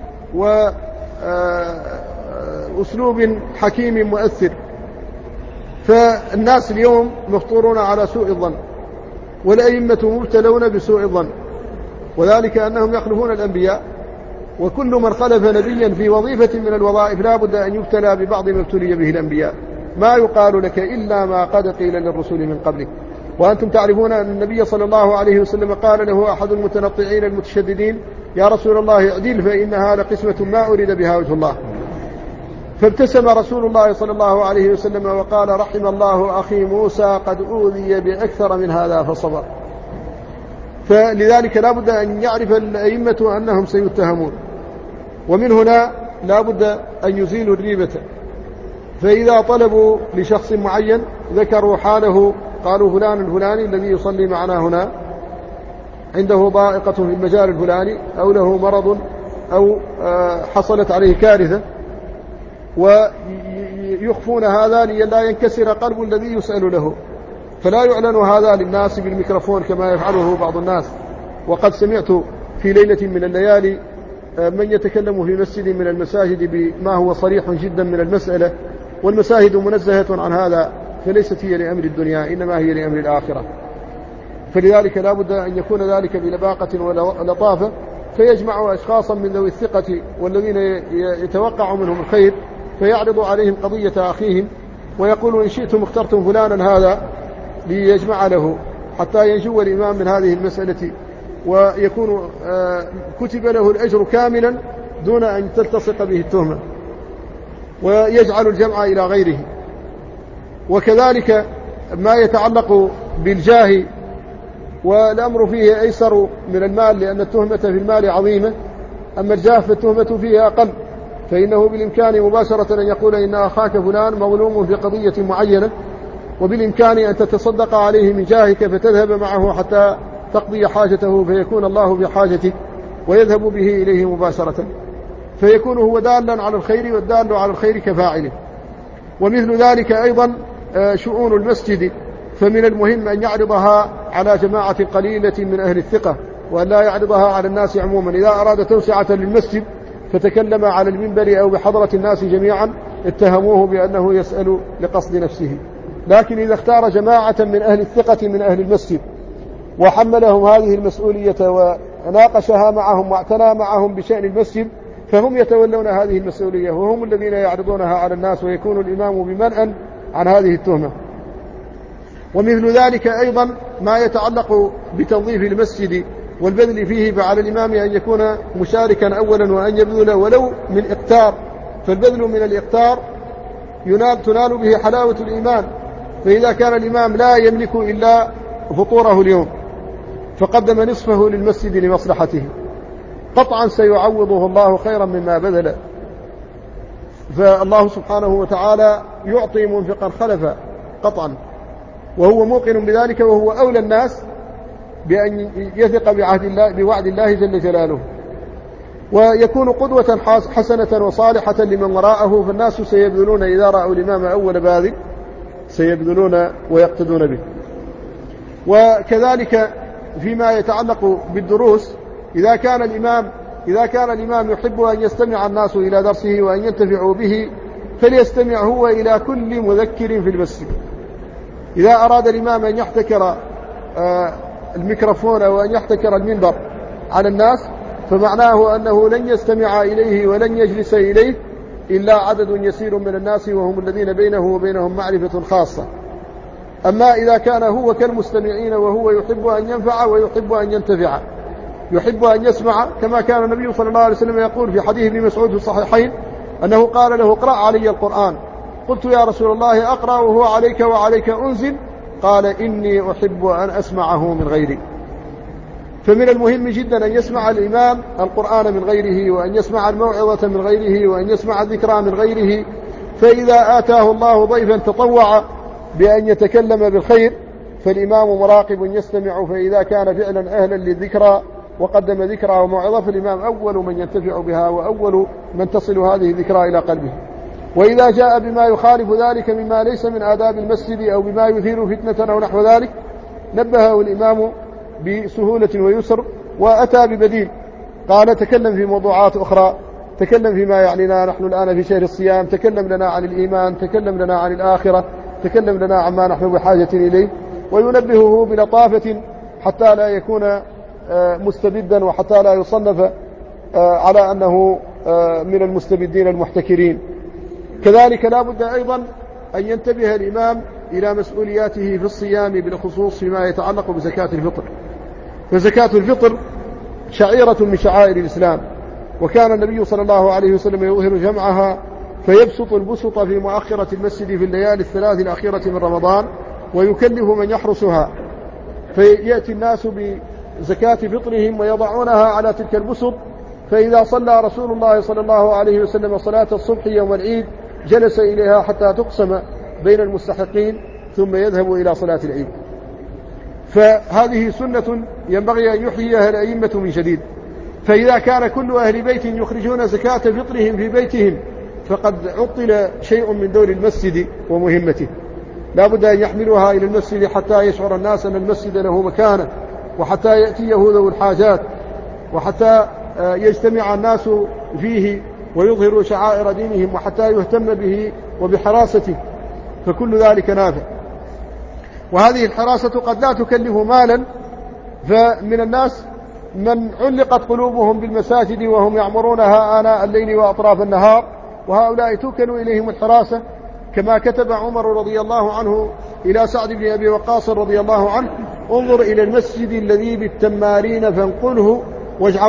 وأسلوب حكيم مؤثر. فالناس اليوم مفطورون على سوء الظن، والأئمة مبتلون بسوء الظن، وذلك أنهم يخلفون الأنبياء، وكل من خلف نبيا في وظيفة من الوظائف لا بد أن يبتلى ببعض ما ابتلي به الأنبياء. ما يقال لك إلا ما قد قيل للرسول من قبلك. وأنتم تعرفون أن النبي صلى الله عليه وسلم قال له أحد المتنطعين المتشددين: يا رسول الله اعدل فإنها لقسمة ما أريد بها وجه الله. فابتسم رسول الله صلى الله عليه وسلم وقال: رحم الله أخي موسى قد أوذي بأكثر من هذا فصبر. فلذلك لا بد أن يعرف الأئمة أنهم سيتهمون، ومن هنا لا بد أن يزيلوا الريبة. فإذا طلبوا لشخص معين ذكروا حاله، قالوا فلان الفلاني الذي يصلي معنا هنا عنده ضائقة في المجال الفلاني، أو له مرض، أو حصلت عليه كارثة، ويخفون هذا لئلا ينكسر قلب الذي يسأل له، فلا يعلن هذا للناس بالميكروفون كما يفعله بعض الناس. وقد سمعت في ليلة من الليالي من يتكلم في مسجد من المساجد بما هو صريح جدا من المسألة، والمساجد منزهة عن هذا، فليست هي لأمر الدنيا إنما هي لأمر الآخرة. فلذلك لا بد أن يكون ذلك بلباقة ولطافة، فيجمع أشخاصا من ذوي الثقة والذين يتوقع منهم الخير، فيعرض عليهم قضية أخيهم ويقول: إن شئتم اخترتم فلانا هذا، ليجمع له حتى ينجو الإمام من هذه المسألة، ويكون كتب له الأجر كاملا دون أن تلتصق به التهمة، ويجعل الجمع إلى غيره. وكذلك ما يتعلق بالجاه، والأمر فيه أيسر من المال، لأن التهمة في المال عظيمة، أما الجاه فالتهمة فيه أقل، فإنه بالإمكان مباشرة أن يقول: إن أخاك فلان مظلوم في قضية معينة، وبالإمكان أن تتصدق عليه من جاهك فتذهب معه حتى تقضي حاجته، فيكون الله بحاجتك ويذهب به إليه مباشرة، فيكون هو دالا على الخير، والدال على الخير كفاعله. ومثل ذلك أيضا شؤون المسجد، فمن المهم أن يعرضها على جماعة قليلة من أهل الثقة، وأن لا يعرضها على الناس عموما. إذا أراد توسعة للمسجد فتكلم على المنبر أو بحضرة الناس جميعا اتهموه بأنه يسأل لقصد نفسه. لكن إذا اختار جماعة من أهل الثقة من أهل المسجد وحملهم هذه المسؤولية وناقشها معهم واعتنى معهم بشأن المسجد، فهم يتولون هذه المسؤولية، وهم الذين يعرضونها على الناس، ويكون الإمام بمنأ عن هذه التهمة. ومثل ذلك أيضا ما يتعلق بتنظيف المسجد والبذل فيه، فعلى الإمام أن يكون مشاركا أولا، وأن يبذل ولو من إقتار، فالبذل من الإقتار تنال به حلاوة الإيمان. فإذا كان الإمام لا يملك إلا فطوره اليوم فقدم نصفه للمسجد لمصلحته، قطعا سيعوضه الله خيرا مما بذل. فالله سبحانه وتعالى يعطي منفقا خلفا قطعا، وهو موقن بذلك، وهو أولى الناس بأن يثق بوعد الله جل جلاله، ويكون قدوة حسنة وصالحة لمن وراءه. فالناس سيبذلون إذا رأوا الإمام أول باذل، سيبذلون ويقتدون به. وكذلك فيما يتعلق بالدروس، إذا كان الإمام يحب أن يستمع الناس إلى درسه وأن ينتفعوا به، فليستمع هو إلى كل مذكر في المسجد. إذا أراد الإمام أن يحتكر الميكروفون أو أن يحتكر المنبر على الناس، فمعناه أنه لن يستمع إليه ولن يجلس إليه إلا عدد يسير من الناس، وهم الذين بينه وبينهم معرفة خاصة. أما إذا كان هو كالمستمعين وهو يحب أن ينفع ويحب أن ينتفع، يحب أن يسمع، كما كان النبي صلى الله عليه وسلم يقول في حديث ابن مسعود في الصحيحين أنه قال له: اقرأ علي القرآن. قلت: يا رسول الله أقرأ وهو عليك وعليك أنزل؟ قال: إني أحب أن أسمعه من غيري. فمن المهم جدا أن يسمع الإمام القرآن من غيره، وأن يسمع الموعظة من غيره، وأن يسمع الذكرى من غيره. فإذا آتاه الله ضيفا تطوع بأن يتكلم بالخير فالإمام مراقب يستمع، فإذا كان فعلا أهلا للذكرى وقدم ذكرى وموعظة فالإمام أول من ينتفع بها وأول من تصل هذه الذكرى إلى قلبه. وإذا جاء بما يخالف ذلك مما ليس من آداب المسجد أو بما يثير فتنة أو نحو ذلك نبهه الإمام بسهولة ويسر وأتى ببديل. قال: تكلم في موضوعات أخرى، تكلم فيما يعنينا نحن الآن في شهر الصيام، تكلم لنا عن الإيمان، تكلم لنا عن الآخرة، تكلم لنا عما نحن بحاجة إليه، وينبهه بلطافة حتى لا يكون مستبدا وحتى لا يصنف على أنه من المستبدين المحتكرين. كذلك لا بد أيضا أن ينتبه الإمام إلى مسؤولياته في الصيام بالخصوص فيما يتعلق بزكاة الفطر. فزكاة الفطر شعيرة من شعائر الإسلام، وكان النبي صلى الله عليه وسلم يظهر جمعها فيبسط البسط في مؤخرة المسجد في الليالي الثلاث الأخيرة من رمضان ويكلف من يحرسها، فيأتي الناس بزكاة فطرهم ويضعونها على تلك البسط. فإذا صلى رسول الله صلى الله عليه وسلم صلاة الصبح يوم العيد جلس إليها حتى تقسم بين المستحقين ثم يذهب إلى صلاة العيد. فهذه سنة ينبغي أن يحييها الأئمة من جديد. فإذا كان كل أهل بيت يخرجون زكاة فطرهم في بيتهم فقد عطل شيء من دور المسجد ومهمته. لا بد أن يحملوها إلى المسجد حتى يشعر الناس أن المسجد له مكانة، وحتى يأتيه ذو الحاجات، وحتى يجتمع الناس فيه ويظهروا شعائر دينهم، وحتى يهتم به وبحراسته، فكل ذلك نافع. وهذه الحراسة قد لا تكلف مالا، فمن الناس من علقت قلوبهم بالمساجد وهم يعمرونها آناء الليل وأطراف النهار، وهؤلاء توكل إليهم الحراسة، كما كتب عمر رضي الله عنه إلى سعد بن أبي وقاص رضي الله عنه: انظر إلى المسجد الذي بالتمارين فانقله واجعل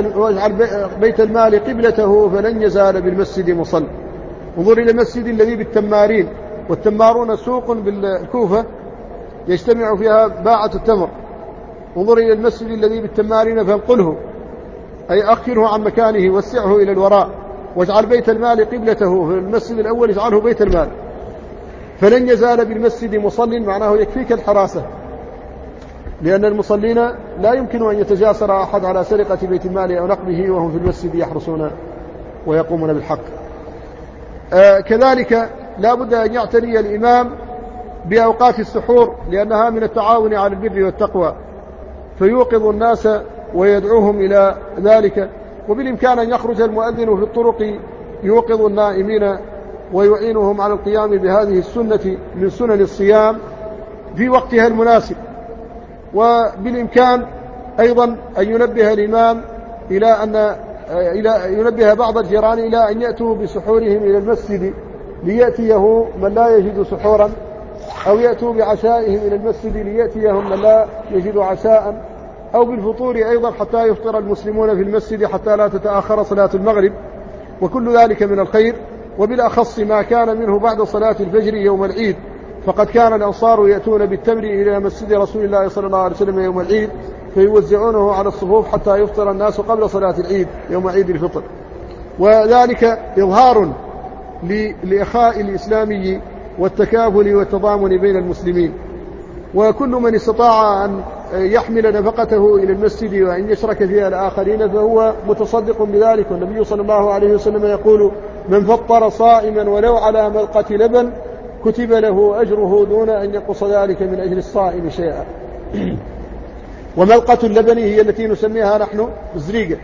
بيت المال قبلته فلن يزال بالمسجد مصل. انظر إلى المسجد الذي بالتمارين، والتمارون سوق بالكوفة يجتمع فيها باعة التمر. انظر إلى المسجد الذي بالتمارين فانقله، أي أخره عن مكانه وسعه إلى الوراء، واجعل بيت المال قبلته، في المسجد الأول اجعله بيت المال فلن يزال بالمسجد مصل، معناه يكفيك الحراسة، لأن المصلين لا يمكن أن يتجاسر أحد على سرقة بيت المال أو نقبه وهم في المسجد يحرسون ويقومون بالحق. كذلك لا بد أن يعتني الإمام بأوقات السحور، لأنها من التعاون على البر والتقوى، فيوقظ الناس ويدعوهم إلى ذلك. وبالإمكان أن يخرج المؤذن في الطرق يوقظ النائمين ويعينهم على القيام بهذه السنة من سنن الصيام في وقتها المناسب. وبالإمكان أيضا أن ينبه الإمام إلى ينبه بعض الجيران إلى أن يأتوا بسحورهم إلى المسجد ليأتيه من لا يجد سحورا، أو يأتوا بعشائهم إلى المسجد ليأتيهم من لا يجد عشاء، أو بالفطور أيضا حتى يفطر المسلمون في المسجد حتى لا تتأخر صلاة المغرب، وكل ذلك من الخير. وبالأخص ما كان منه بعد صلاة الفجر يوم العيد، فقد كان الأنصار يأتون بالتمر إلى مسجد رسول الله صلى الله عليه وسلم يوم العيد فيوزعونه على الصفوف حتى يفطر الناس قبل صلاة العيد يوم عيد الفطر، وذلك إظهار لإخاء الإسلامي والتكافل والتضامن بين المسلمين. وكل من استطاع أن يحمل نفقته إلى المسجد وأن يشرك فيها الآخرين فهو متصدق بذلك. والنبي صلى الله عليه وسلم يقول: من فطر صائما ولو على ملقة لبن كتب له أجره دون أن ينقص ذلك من أجر الصائم شيئا. وملقة اللبن هي التي نسميها نحن زريقة،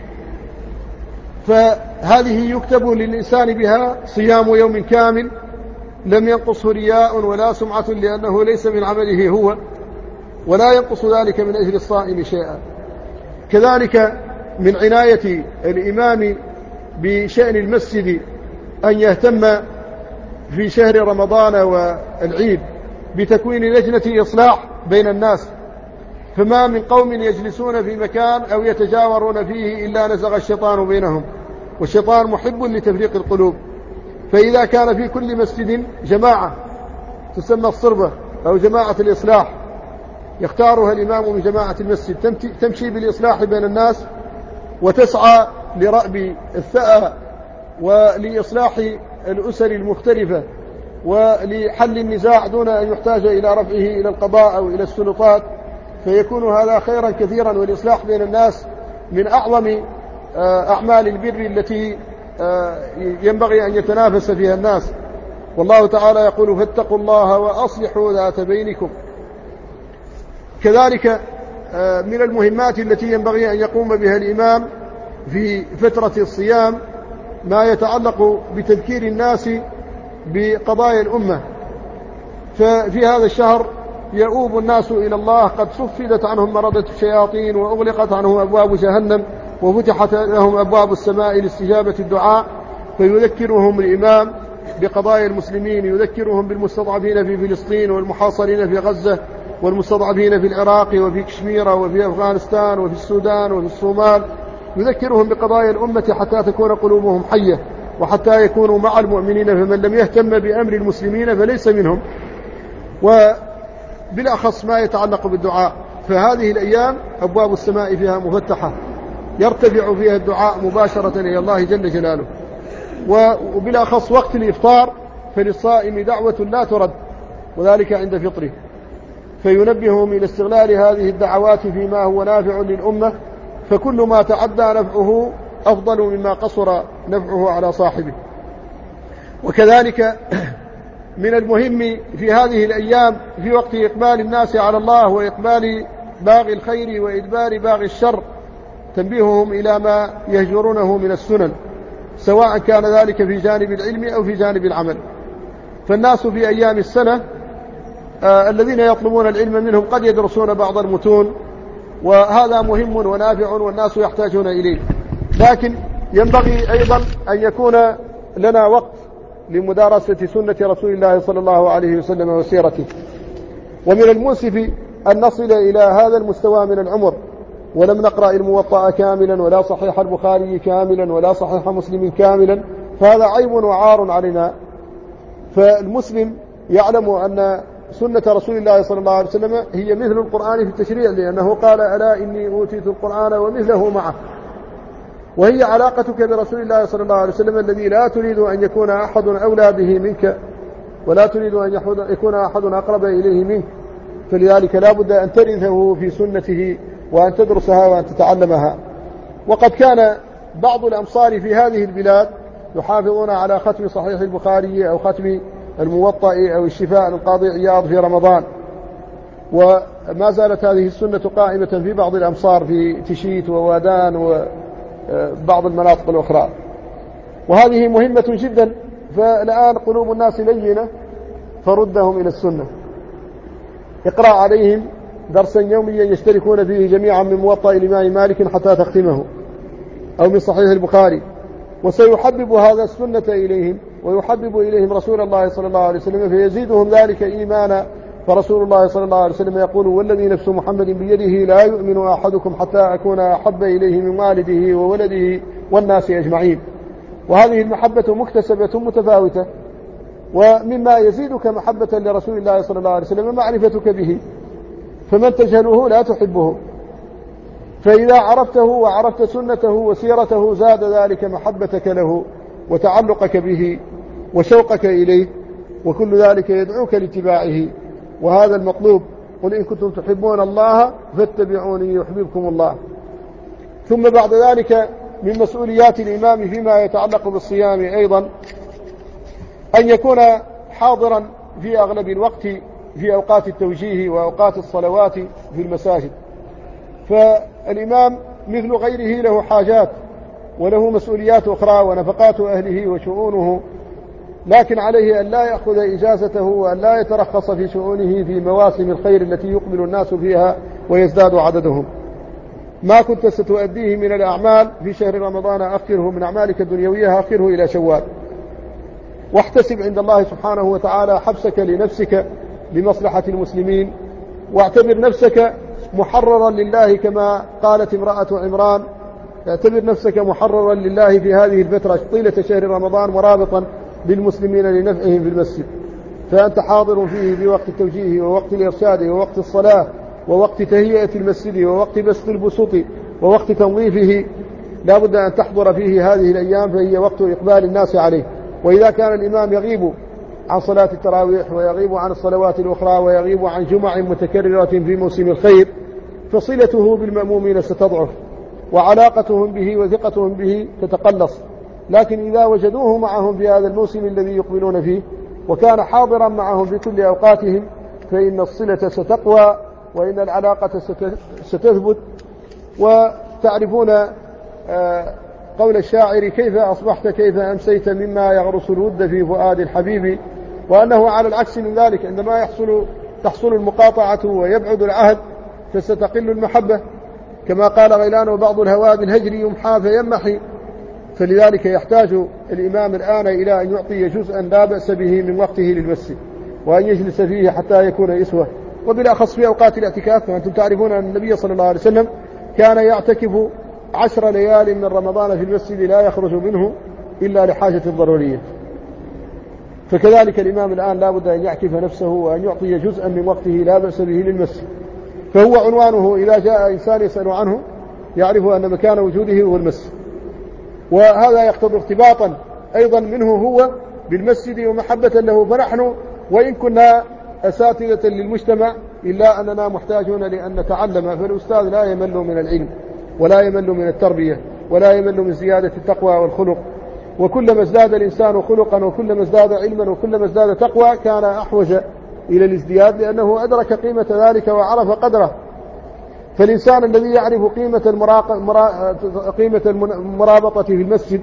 فهذه يكتب للإنسان بها صيام يوم كامل لم ينقصه رياء ولا سمعة، لأنه ليس من عمله هو، ولا ينقص ذلك من أجر الصائم شيئا. كذلك من عناية الإمام بشأن المسجد أن يهتم في شهر رمضان والعيد بتكوين لجنة إصلاح بين الناس، فما من قوم يجلسون في مكان أو يتجاورون فيه إلا نزغ الشيطان بينهم، والشيطان محب لتفريق القلوب. فإذا كان في كل مسجد جماعة تسمى الصربة أو جماعة الإصلاح يختارها الإمام من جماعة المسجد تمشي بالإصلاح بين الناس وتسعى لرأب الثأر ولإصلاح الأسر المختلفة ولحل النزاع دون أن يحتاج إلى رفعه إلى القضاء أو إلى السلطات، فيكون هذا خيرا كثيرا. والإصلاح بين الناس من أعظم أعمال البر التي ينبغي أن يتنافس فيها الناس. والله تعالى يقول: فاتقوا الله وأصلحوا ذات بينكم. كذلك من المهمات التي ينبغي أن يقوم بها الإمام في فترة الصيام ما يتعلق بتذكير الناس بقضايا الأمة. ففي هذا الشهر يؤوب الناس إلى الله، قد صفدت عنهم مردة الشياطين وأغلقت عنهم أبواب جهنم وفتحت لهم أبواب السماء لاستجابة الدعاء، فيذكرهم الإمام بقضايا المسلمين، يذكرهم بالمستضعفين في فلسطين والمحاصرين في غزة والمستضعفين في العراق وفي كشمير وفي أفغانستان وفي السودان وفي الصومال، يذكرهم بقضايا الأمة حتى تكون قلوبهم حية وحتى يكونوا مع المؤمنين. فمن لم يهتم بأمر المسلمين فليس منهم، وبالأخص ما يتعلق بالدعاء. فهذه الأيام أبواب السماء فيها مفتحة، يرتفع فيها الدعاء مباشرة إلى الله جل جلاله. وبالأخص وقت الإفطار فللصائم دعوة لا ترد، وذلك عند فطره، فينبههم إلى استغلال هذه الدعوات فيما هو نافع للأمة، فكل ما تعدى نفعه أفضل مما قصر نفعه على صاحبه. وكذلك من المهم في هذه الأيام في وقت إقبال الناس على الله وإقبال باغي الخير وإدبار باغي الشر تنبيههم إلى ما يهجرونه من السنن، سواء كان ذلك في جانب العلم أو في جانب العمل. فالناس في أيام السنة الذين يطلبون العلم منهم قد يدرسون بعض المتون، وهذا مهم ونافع والناس يحتاجون إليه، لكن ينبغي أيضا أن يكون لنا وقت لمدارسة سنة رسول الله صلى الله عليه وسلم وسيرته. ومن المؤسف أن نصل إلى هذا المستوى من العمر ولم نقرأ الموطأ كاملا ولا صحيح البخاري كاملا ولا صحيح مسلم كاملا، فهذا عيب وعار علينا. فالمسلم يعلم أن سنة رسول الله صلى الله عليه وسلم هي مثل القرآن في التشريع، لأنه قال: ألا إني أوتيت القرآن ومثله معه. وهي علاقتك برسول الله صلى الله عليه وسلم الذي لا تريد أن يكون أحد أولى به منك ولا تريد أن يكون أحد أقرب إليه منك، فلذلك لا بد أن ترثه في سنته وأن تدرسها وأن تتعلمها. وقد كان بعض الأمصار في هذه البلاد يحافظون على ختم صحيح البخاري أو ختم الموطأ أو الشفاء للقاضي عياض في رمضان، وما زالت هذه السنة قائمة في بعض الأمصار في تشيت ووادان وبعض المناطق الأخرى، وهذه مهمة جدا. فالآن قلوب الناس لينة، فردهم إلى السنة، اقرأ عليهم درسا يوميا يشتركون فيه جميعا من موطأ الإمام مالك حتى تختمه أو من صحيح البخاري، وسيحبب هذا السنة إليهم ويحبب إليهم رسول الله صلى الله عليه وسلم، فيزيدهم ذلك إيمانا. فرسول الله صلى الله عليه وسلم يقول: والذي نفس محمد بيده لا يؤمن أحدكم حتى أكون أحب إليه من والده وولده والناس أجمعين. وهذه المحبة مكتسبة متفاوتة، ومما يزيدك محبة لرسول الله صلى الله عليه وسلم معرفتك به، فمن تجهله لا تحبه، فإذا عرفته وعرفت سنته وسيرته زاد ذلك محبتك له وتعلقك به وشوقك إليه، وكل ذلك يدعوك لاتباعه، وهذا المطلوب. قل إن كنتم تحبون الله فاتبعوني يحببكم الله. ثم بعد ذلك من مسؤوليات الإمام فيما يتعلق بالصيام أيضا أن يكون حاضرا في أغلب الوقت في أوقات التوجيه وأوقات الصلوات في المساجد. فالإمام مثل غيره له حاجات وله مسؤوليات أخرى ونفقات أهله وشؤونه، لكن عليه أن لا يأخذ إجازته وأن لا يترخص في شؤونه في مواسم الخير التي يقبل الناس فيها ويزداد عددهم. ما كنت ستؤديه من الأعمال في شهر رمضان أخره من أعمالك الدنيوية أخره إلى شوال، واحتسب عند الله سبحانه وتعالى حبسك لنفسك لمصلحة المسلمين، واعتبر نفسك محررا لله كما قالت امرأة عمران: اعتبر نفسك محررا لله في هذه الفترة طيلة شهر رمضان مرابطا بالمسلمين لنفعهم في المسجد، فأنت حاضر فيه في وقت التوجيه ووقت الإرشاد ووقت الصلاة ووقت تهيئة المسجد ووقت بسط البسط ووقت تنظيفه. لا بد أن تحضر فيه هذه الأيام، فهي وقت إقبال الناس عليه. وإذا كان الإمام يغيب عن صلاة التراويح ويغيب عن الصلوات الأخرى ويغيب عن جمع متكررة في موسم الخير، فصلته بالمأمومين ستضعف وعلاقتهم به وثقتهم به تتقلص. لكن إذا وجدوه معهم في هذا الموسم الذي يقبلون فيه وكان حاضرا معهم في كل أوقاتهم، فإن الصلة ستقوى وإن العلاقة ستثبت. وتعرفون قول الشاعر: كيف أصبحت كيف أمسيت مما يغرس الود في فؤاد الحبيب. وأنه على العكس من ذلك، عندما تحصل المقاطعة ويبعد العهد فستقل المحبة، كما قال غيلان: وبعض الهوى بالهجر يمحى فيمحي. فلذلك يحتاج الإمام الآن إلى أن يعطي جزءا لا بأس به من وقته للمسجد، وأن يجلس فيه حتى يكون يسوة، وبالأخص في أوقات الاعتكاف. فأنتم تعرفون أن النبي صلى الله عليه وسلم كان يعتكف 10 ليال من رمضان في المسجد لا يخرج منه إلا لحاجة ضرورية. فكذلك الإمام الآن لا بد أن يعكف نفسه وأن يعطي جزءا من وقته لا بأس به للمسجد، فهو عنوانه إذا جاء إنسان يسأل عنه يعرف أن مكان وجوده هو المسجد. وهذا يقتضي ارتباطا أيضا منه هو بالمسجد ومحبة له. فنحن وإن كنا أساتذة للمجتمع إلا أننا محتاجون لأن نتعلم. فالأستاذ لا يمل من العلم ولا يمل من التربية ولا يمل من زيادة التقوى والخلق. وكلما ازداد الإنسان خلقا وكلما ازداد علما وكلما ازداد تقوى كان أحوج إلى الازدياد، لأنه أدرك قيمة ذلك وعرف قدره. فالإنسان الذي يعرف قيمة المرابطة في المسجد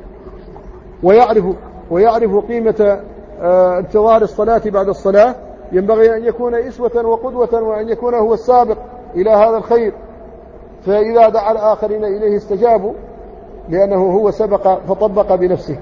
ويعرف قيمة انتظار الصلاة بعد الصلاة ينبغي أن يكون إسوة وقدوة، وأن يكون هو السابق إلى هذا الخير. فإذا دعا الآخرين إليه استجابوا، لأنه هو سبق فطبق بنفسه.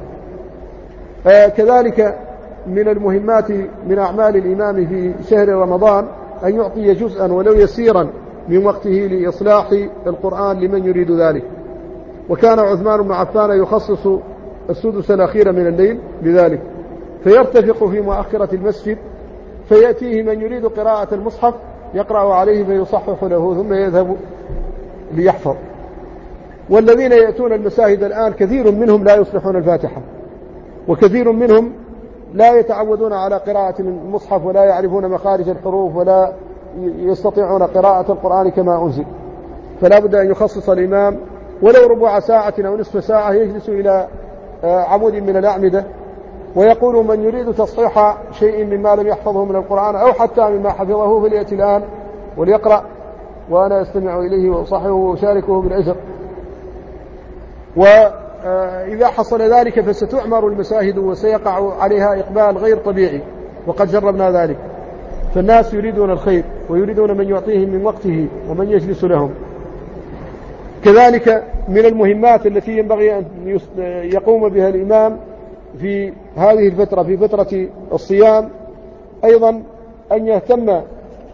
كذلك من المهمات من أعمال الإمام في شهر رمضان أن يعطي جزءا ولو يسيرا من وقته لإصلاح القرآن لمن يريد ذلك. وكان عثمان بن عفان يخصص السدس الأخير من الليل لذلك، فيرتفق في مؤخرة المسجد، فيأتيه من يريد قراءة المصحف يقرأ عليه فيصحح له ثم يذهب ليحفظ. والذين يأتون المساجد الآن كثير منهم لا يصلحون الفاتحة، وكثير منهم لا يتعودون على قراءة المصحف ولا يعرفون مخارج الحروف ولا يستطيعون قراءة القرآن كما أنزل. فلا بد أن يخصص الإمام ولو ربع ساعة أو نصف ساعة يجلس إلى عمود من الأعمدة ويقول: من يريد تصحيح شيء مما لم يحفظه من القرآن أو حتى مما حفظه فليأتي الآن وليقرأ، وأنا أستمع إليه وأصححه وأشاركه بالأجر. وإذا حصل ذلك فستعمر المساجد وسيقع عليها إقبال غير طبيعي، وقد جربنا ذلك. فالناس يريدون الخير ويريدون من يعطيهم من وقته ومن يجلس لهم. كذلك من المهمات التي ينبغي أن يقوم بها الإمام في هذه الفترة، في فترة الصيام، أيضا أن يهتم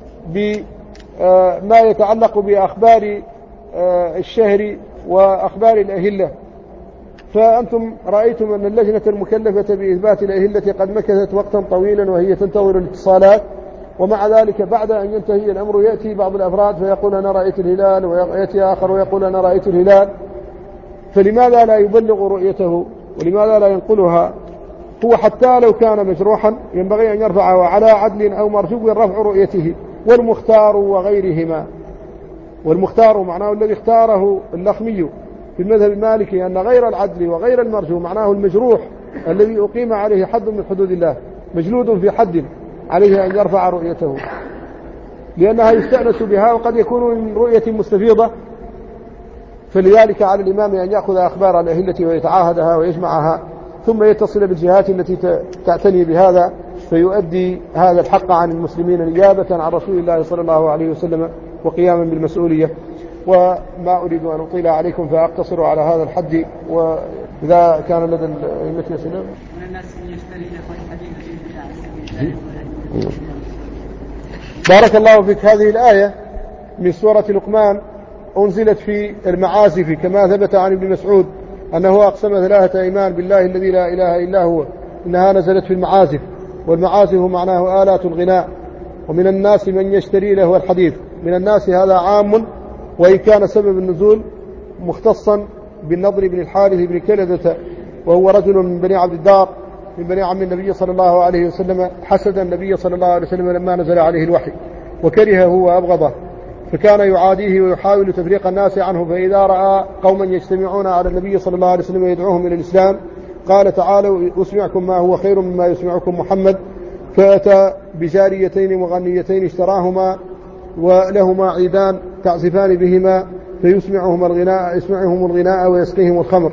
بما يتعلق بأخبار الشهر وأخبار الأهلة. فأنتم رأيتم أن اللجنة المكلفة بإثبات الأهلة قد مكثت وقتا طويلا وهي تنتظر الاتصالات، ومع ذلك بعد أن ينتهي الأمر يأتي بعض الأفراد فيقول: أنا رأيت الهلال، ويأتي آخر ويقول: أنا رأيت الهلال. فلماذا لا يبلغ رؤيته ولماذا لا ينقلها؟ هو حتى لو كان مجروحا ينبغي أن يرفعه على عدل أو مرجو رفع رؤيته. والمختار وغيرهما، والمختار معناه الذي اختاره اللخمي في المذهب المالكي أن غير العدل وغير المرجو معناه المجروح الذي أقيم عليه حد من حدود الله، مجلود في حد، عليه أن يرفع رؤيته، لأنها يستأنس بها وقد يكون من رؤية مستفيضة. فلذلك على الإمام أن يأخذ أخبار الأهلة ويتعاهدها ويجمعها، ثم يتصل بالجهات التي تعتني بهذا، فيؤدي هذا الحق عن المسلمين نيابة عن رسول الله صلى الله عليه وسلم وقياما بالمسؤولية. وما أريد أن أطيل عليكم فأقتصر على هذا الحد. وإذا كان لدى الأئمة أسئلة. من الناس من يشتري لأخوة الحديث في البدع السبيل بارك الله فيك. هذه الآية من سورة لقمان أنزلت في المعازف كما ثبت عن ابن مسعود أنه أقسم 3 أيمان بالله الذي لا إله إلا هو إنها نزلت في المعازف، والمعازف معناه آلات الغناء. ومن الناس من يشتري له الحديث. من الناس هذا عام، وإن كان سبب النزول مختصا بالنضر بن الحارث بن كلدة، وهو رجل من بني عبد الدار من بني عم النبي صلى الله عليه وسلم، حسد النبي صلى الله عليه وسلم لما نزل عليه الوحي وكرهه وأبغضه، فكان يعاديه ويحاول تفريق الناس عنه. فإذا رأى قوما يجتمعون على النبي صلى الله عليه وسلم يدعوهم إلى الإسلام قال تعالوا أسمعكم ما هو خير مما يسمعكم محمد. فأتى بجاريتين مغنيتين اشتراهما ولهما عيدان تعزفان بهما فيسمعهم الغناء ويسقيهم الخمر.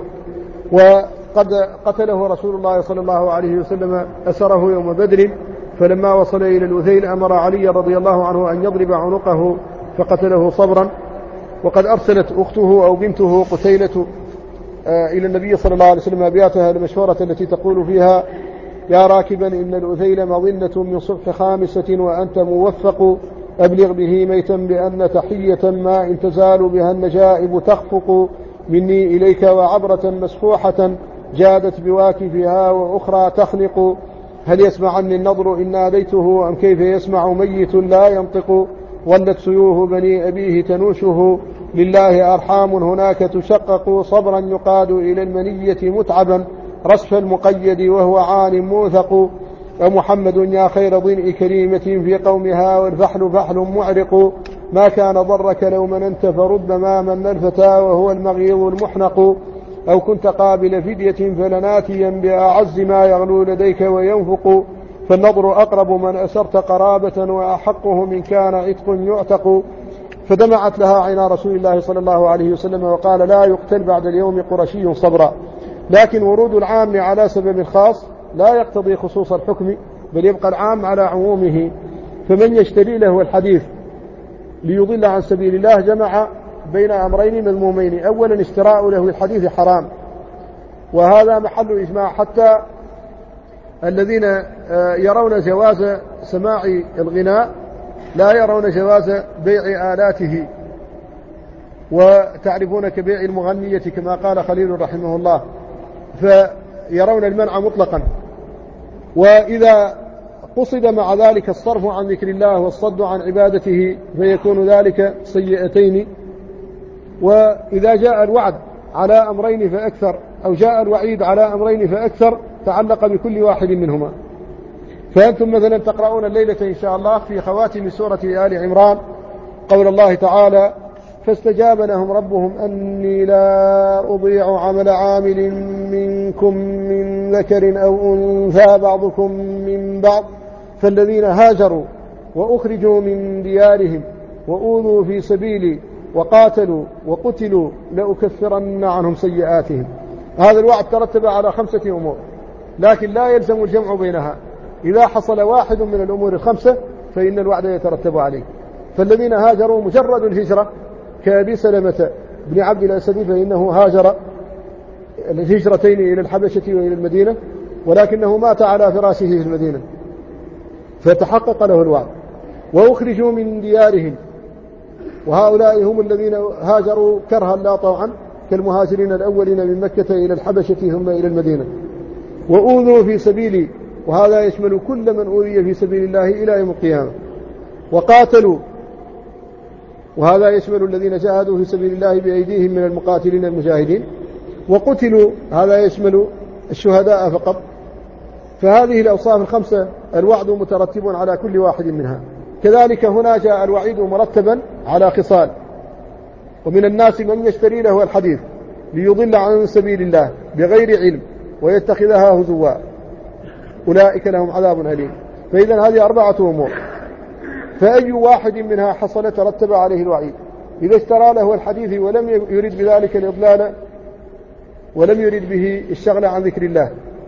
وقد قتله رسول الله صلى الله عليه وسلم أسره يوم بدر، فلما وصل إلى الأذيل أمر علي رضي الله عنه أن يضرب عنقه فقتله صبرا. وقد أرسلت أخته أو بنته قتيلة إلى النبي صلى الله عليه وسلم أبياتها المشهورة التي تقول فيها: يا راكبا إن الأذيل مظنة من صبح 5 وأنت موفق، أبلغ به ميتا بأن تحية ما إن تزال بها النجائب تخفق، مني إليك وعبرة مسفوحة جادت بواكفها وأخرى تخنق، هل يسمعني النضر إن ناديته أم كيف يسمع ميت لا ينطق، ولت سيوف بني أبيه تنوشه لله أرحام هناك تشقق، صبرا يقاد إلى المنية متعبا رصف المقيد وهو عال موثق، ومحمد يا خير ضنء كريمة في قومها والفحل فحل معرق، ما كان ضرك لو مننت فربما من الفتى وهو المغيظ المحنق، أو كنت قابل فدية فلناتيا بأعز ما يغلو لديك وينفق، فالنظر أقرب من أسرت قرابة وأحقه من كان عتق يعتق. فدمعت لها عين رسول الله صلى الله عليه وسلم وقال: لا يقتل بعد اليوم قرشي صبرا. لكن ورود العام على سبب خاص لا يقتضي خصوص الحكم، بل يبقى العام على عمومه. فمن يشتري له الحديث ليضل عن سبيل الله جمع بين أمرين مذمومين: أولا اشتراء له الحديث حرام، وهذا محل إجماع، حتى الذين يرون جواز سماع الغناء لا يرون جواز بيع آلاته، وتعرفون كبيع المغنية كما قال خليل رحمه الله، فيرون المنع مطلقا. وإذا قصد مع ذلك الصرف عن ذكر الله والصد عن عبادته فيكون ذلك سيئتين. وإذا جاء الوعد على أمرين فأكثر أو جاء الوعيد على أمرين فأكثر تعلق بكل واحد منهما. فأنتم مثلا تقرؤون الليلة إن شاء الله في خواتم سورة آل عمران قول الله تعالى: فاستجاب لهم ربهم أني لا أضيع عمل عامل منكم من ذكر أو أنثى بعضكم من بعض، فالذين هاجروا وأخرجوا من ديارهم وأوذوا في سبيلي وقاتلوا وقتلوا لأكفرن عنهم سيئاتهم. هذا الوعد ترتب على 5 أمور، لكن لا يلزم الجمع بينها. إذا حصل واحد من الأمور ال5 فإن الوعد يترتب عليه. فالذين هاجروا مجرد الهجرة كأبي سلمة بن عبد الأسد فإنه هاجر الهجرتين إلى الحبشة وإلى المدينة، ولكنه مات على فراشه في المدينة فتحقق له الوعد. وأخرجوا من ديارهم، وهؤلاء هم الذين هاجروا كرها لا طوعا كالمهاجرين الأولين من مكة إلى الحبشة ثم إلى المدينة. وأوذوا في سبيلي، وهذا يشمل كل من أوذي في سبيل الله إلى يوم القيامة. وقاتلوا، وهذا يشمل الذين جاهدوا في سبيل الله بأيديهم من المقاتلين المجاهدين. وقتلوا، هذا يشمل الشهداء فقط. فهذه الأوصاف ال5 الوعد مترتب على كل واحد منها. كذلك هنا جاء الوعيد مرتبا على خصال: ومن الناس من يشتري له الحديث ليضل عن سبيل الله بغير علم ويتخذها هزوا أولئك لهم عذاب أليم. فإذا هذه 4 أمور، فأي واحد منها حصل ترتب عليه الوعيد. إذا اشترى له الحديث ولم يرد بذلك الإضلال ولم يرد به الشغل عن ذكر الله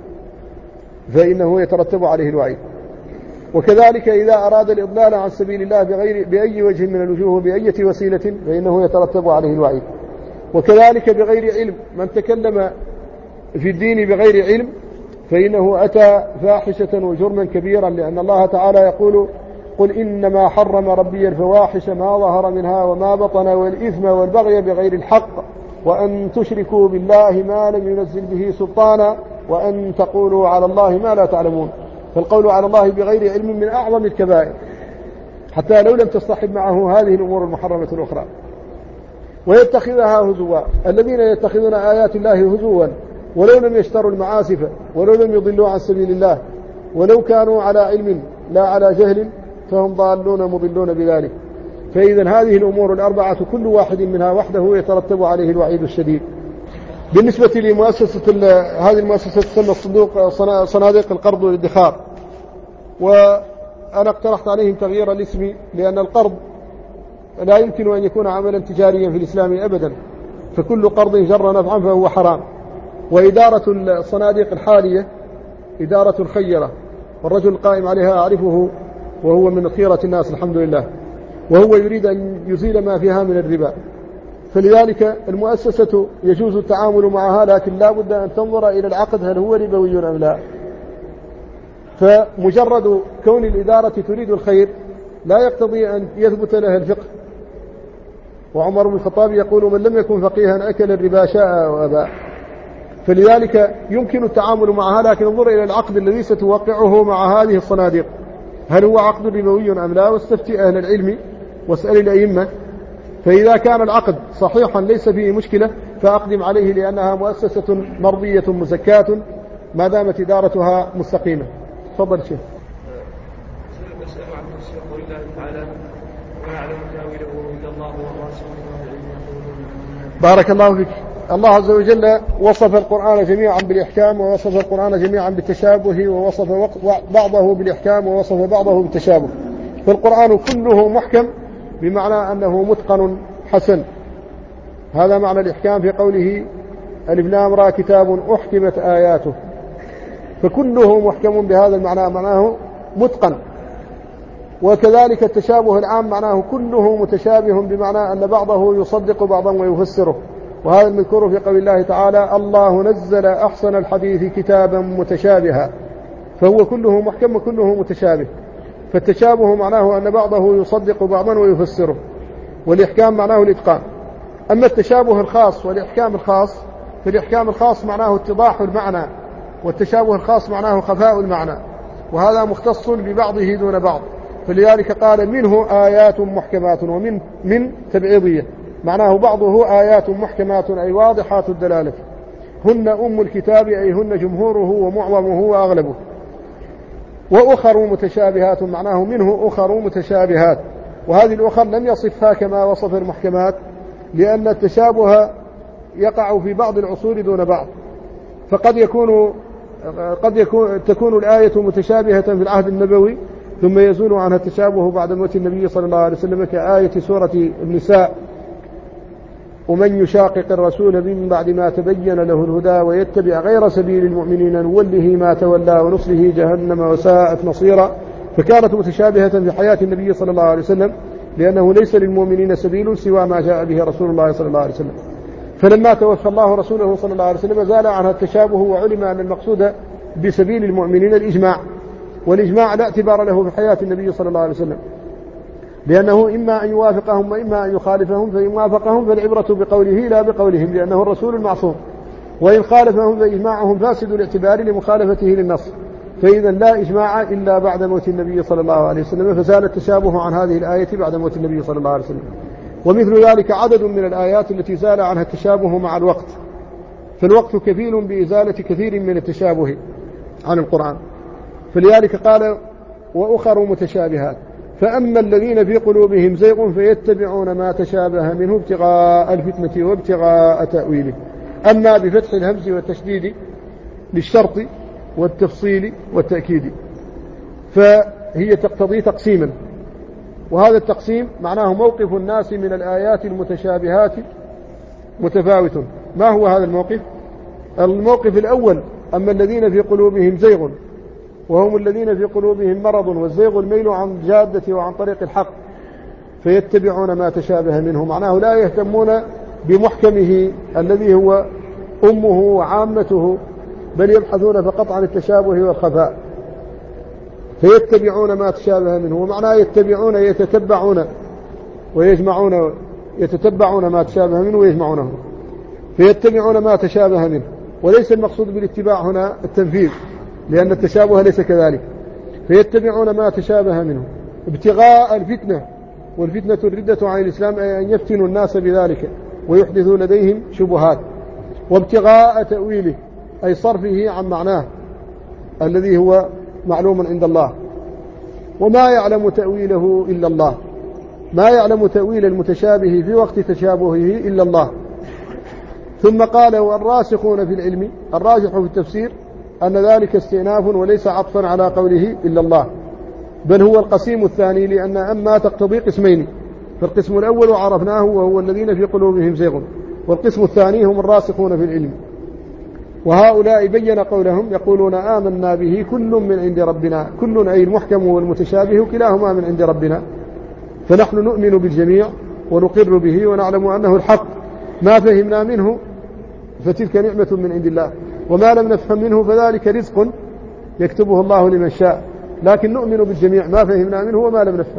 فإنه يترتب عليه الوعيد. وكذلك إذا أراد الإضلال عن سبيل الله بأي وجه من الوجوه بأي وسيلة فإنه يترتب عليه الوعيد. وكذلك بغير علم، من تكلم في الدين بغير علم فإنه أتى فاحشة وجرما كبيرا، لأن الله تعالى يقول: قل إنما حرم ربي الفواحش ما ظهر منها وما بطن والإثم والبغي بغير الحق وأن تشركوا بالله ما لم ينزل به سلطانا وأن تقولوا على الله ما لا تعلمون. فالقول على الله بغير علم من أعظم الكبائر حتى لو لم تصطحب معه هذه الأمور المحرمة الأخرى. ويتخذها هزوا، الذين يتخذون آيات الله هزوا ولو لم يشتروا المعاسف ولو لم يضلوا عن سبيل الله ولو كانوا على علم لا على جهل فهم ضالون مضلون بذلك. فإذا هذه الأمور الأربعة كل واحد منها وحده يترتب عليه الوعيد الشديد. بالنسبة لمؤسسة هذه المؤسسة تسمى صناديق القرض والادخار، وأنا اقترحت عليهم تغيير الاسم لأن القرض لا يمكن أن يكون عملا تجاريا في الإسلام أبدا، فكل قرض جر نفعا فهو حرام. وإدارة الصناديق الحالية إدارة خيرة، والرجل القائم عليها أعرفه وهو من خيرة الناس الحمد لله، وهو يريد أن يزيل ما فيها من الربا. فلذلك المؤسسة يجوز التعامل معها، لكن لا بد أن تنظر إلى العقد هل هو ربوي أم لا. فمجرد كون الإدارة تريد الخير لا يقتضي أن يثبت لها الفقه. وعمر بن الخطاب يقول من لم يكن فقيها أكل الربا شاء وأبى. فلذلك يمكن التعامل معها، لكن انظر إلى العقد الذي ستوقعه مع هذه الصناديق هل هو عقد ربوي أم لا، واستفتي أهل العلم واسأل الأئمة. فإذا كان العقد صحيحا ليس فيه مشكلة فأقدم عليه، لأنها مؤسسة مرضية مزكاة ما دامت إدارتها مستقيمة. تفضل شيخ. بارك الله فيك. الله عز وجل وصف القرآن جميعا بالإحكام، ووصف القرآن جميعا بالتشابه، ووصف بعضه بالإحكام ووصف بعضه بالتشابه. فالقرآن كله محكم بمعنى أنه متقن حسن. هذا معنى الإحكام في قوله ألف لام را كتاب أحكمت آياته، فكله محكم بهذا المعنى، معناه متقن. وكذلك التشابه العام معناه كله متشابه بمعنى أن بعضه يصدق بعضا ويفسره، وهذا المذكور في قول الله تعالى الله نزل أحسن الحديث كتابا متشابها، فهو كله محكم وكله متشابه. فالتشابه معناه أن بعضه يصدق بعضا ويفسره، والإحكام معناه الإتقان. أما التشابه الخاص والإحكام الخاص، فالإحكام الخاص معناه اتضاح المعنى، والتشابه الخاص معناه خفاء المعنى، وهذا مختص ببعضه دون بعض. فلذلك قال منه آيات محكمات، ومن تبعيضية معناه بعضه آيات محكمات أي واضحات الدلالة، هن أم الكتاب أي هن جمهوره ومعظمه وأغلبه. وأخر متشابهات معناه منه أخر متشابهات، وهذه الأخر لم يصفها كما وصف المحكمات، لأن التشابه يقع في بعض العصور دون بعض. فقد تكون الآية متشابهة في العهد النبوي ثم يزول عنها التشابه بعد موت النبي صلى الله عليه وسلم، كآية سورة النساء ومن يشاقق الرسول من بعد ما تبين له الهدى ويتبع غير سبيل المؤمنين نوله ما تولى ونصله جهنم وساءت مصيرا. فكانت متشابهة في حياة النبي صلى الله عليه وسلم، لأنه ليس للمؤمنين سبيل سوى ما جاء به رسول الله صلى الله عليه وسلم. فلما توفى الله رسوله صلى الله عليه وسلم زال عنها التشابه، وعلم أن المقصود بسبيل المؤمنين الإجماع، والإجماع لا اعتبار له في حياة النبي صلى الله عليه وسلم، لأنه إما أن يوافقهم وإما أن يخالفهم، فإن وافقهم فالعبرة بقوله لا بقولهم لأنه الرسول المعصوم، وإن خالفهم فإجماعهم فاسد الاعتبار لمخالفته للنص. فإذا لا إجماع إلا بعد موت النبي صلى الله عليه وسلم، فزال التشابه عن هذه الآية بعد موت النبي صلى الله عليه وسلم. ومثل ذلك عدد من الآيات التي زال عنها التشابه مع الوقت، فالوقت كفيل بإزالة كثير من التشابه عن القرآن. فلذلك قال وأخر متشابهات، فأما الذين في قلوبهم زيغ فيتبعون ما تشابه منه ابتغاء الفتنة وابتغاء تأويله. أما بفتح الهمز والتشديد للشرط والتفصيل والتأكيد، فهي تقتضي تقسيما، وهذا التقسيم معناه موقف الناس من الآيات المتشابهات متفاوت. ما هو هذا الموقف؟ الموقف الأول أما الذين في قلوبهم زيغ، وهم الذين في قلوبهم مرض، والزيغ الميل عن الجادة وعن طريق الحق، فيتبعون ما تشابه منه، معناه لا يهتمون بمحكمه الذي هو أمه وعامته، بل يبحثون فقط عن التشابه والخفاء. فيتبعون ما تشابه منه. ومعناه يتبعون يتتبعون ويجمعون، يتتبعون ما تشابه منه ويجمعونه، فيتبعون ما تشابه منه. وليس المقصود بالاتباع هنا التنفيذ، لأن التشابه ليس كذلك. فيتبعون ما تشابه منه ابتغاء الفتنة، والفتنة الردة عن الإسلام، أي أن يفتنوا الناس بذلك ويحدثوا لديهم شبهات. وابتغاء تأويله، أي صرفه عن معناه الذي هو معلوم عند الله. وما يعلم تأويله إلا الله، ما يعلم تأويل المتشابه في وقت تشابهه إلا الله. ثم قال والراسخون في العلم. الراجح في التفسير أن ذلك استئناف وليس عطفا على قوله إلا الله، بل هو القسيم الثاني، لأن أما تقتضي قسمين، فالقسم الأول عرفناه وهو الذين في قلوبهم زيغ، والقسم الثاني هم الراسخون في العلم. وهؤلاء بين قولهم يقولون آمنا به كل من عند ربنا، كل أي المحكم والمتشابه كلاهما من عند ربنا، فنحن نؤمن بالجميع ونقر به ونعلم أنه الحق. ما فهمنا منه فتلك نعمة من عند الله، وما لم نفهم منه فذلك رزق يكتبه الله لمن شاء، لكن نؤمن بالجميع ما فهمنا منه وما لم نفهم.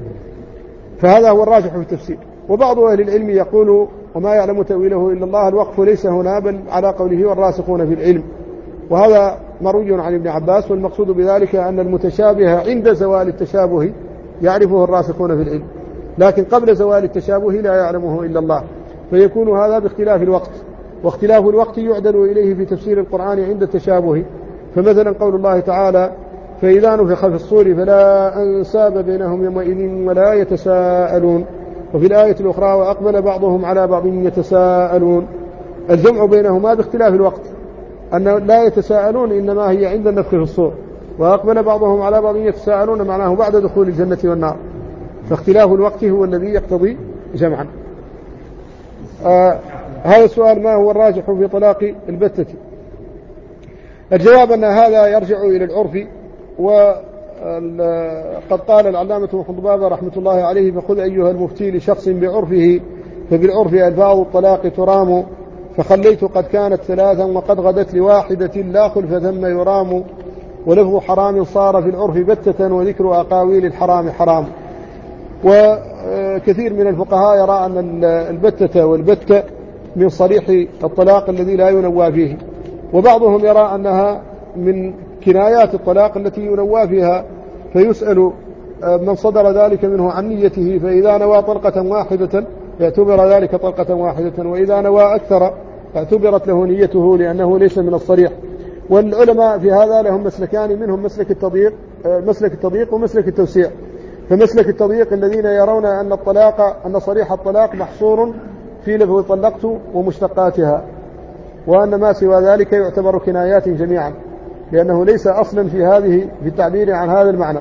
فهذا هو الراجح في التفسير. وبعض أهل العلم يقول وما يعلم تأويله إلا الله، الوقف ليس هنا بل على قوله والراسخون في العلم، وهذا مروي عن ابن عباس. والمقصود بذلك أن المتشابه عند زوال التشابه يعرفه الراسخون في العلم، لكن قبل زوال التشابه لا يعلمه إلا الله، فيكون هذا باختلاف الوقت. واختلاف الوقت يعدل إليه في تفسير القرآن عند التشابه. فمثلا قول الله تعالى فإذا نفخ في الصور فلا أنساب بينهم يومئذ ولا يتساءلون. وفي الآية الأخرى وأقبل بعضهم على بعض يتساءلون. الجمع بينهما باختلاف الوقت، أن لا يتساءلون إنما هي عند النفخ في الصور، وأقبل بعضهم على بعض يتساءلون معناه بعد دخول الجنة والنار. فاختلاف الوقت هو الذي يقتضي جمعا. هذا السؤال ما هو الراجح في طلاق البتة؟ الجواب أن هذا يرجع إلى العرف. وقد قال العلامة ابن بابا رحمة الله عليه فخذ أيها المفتي لشخص بعرفه، فبالعرف ألفاظ الطلاق ترام، فخليت قد كانت ثلاثا وقد غدت لواحدة لا خلف ثم يرام، ولفظ حرام صار في العرف بتة وذكر أقاويل الحرام حرام. وكثير من الفقهاء يرى أن البتة والبتة من صريح الطلاق الذي لا ينوى فيه، وبعضهم يرى أنها من كنايات الطلاق التي ينوى فيها، فيسأل من صدر ذلك منه عن نيته، فإذا نوى طلقة واحدة اعتبر ذلك طلقة واحدة، وإذا نوى أكثر اعتبرت له نيته لأنه ليس من الصريح. والعلماء في هذا لهم مسلكان، منهم مسلك التضييق ومسلك التوسيع. فمسلك التضييق الذين يرون أن صريح الطلاق محصور في لفظ طلقت ومشتقاتها، وأن ما سوى ذلك يعتبر كنايات جميعا، لأنه ليس أصلا في التعبير عن هذا المعنى.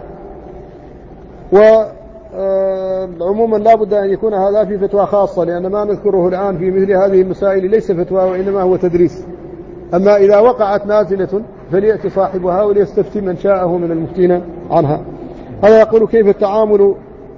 وعموما لا بد أن يكون هذا في فتوى خاصة، لأن ما نذكره الآن في مثل هذه المسائل ليس فتوى وإنما هو تدريس. أما إذا وقعت نازلة فليأتي صاحبها وليستفتي من شاءه من المفتين عنها. هذا يقول كيف التعامل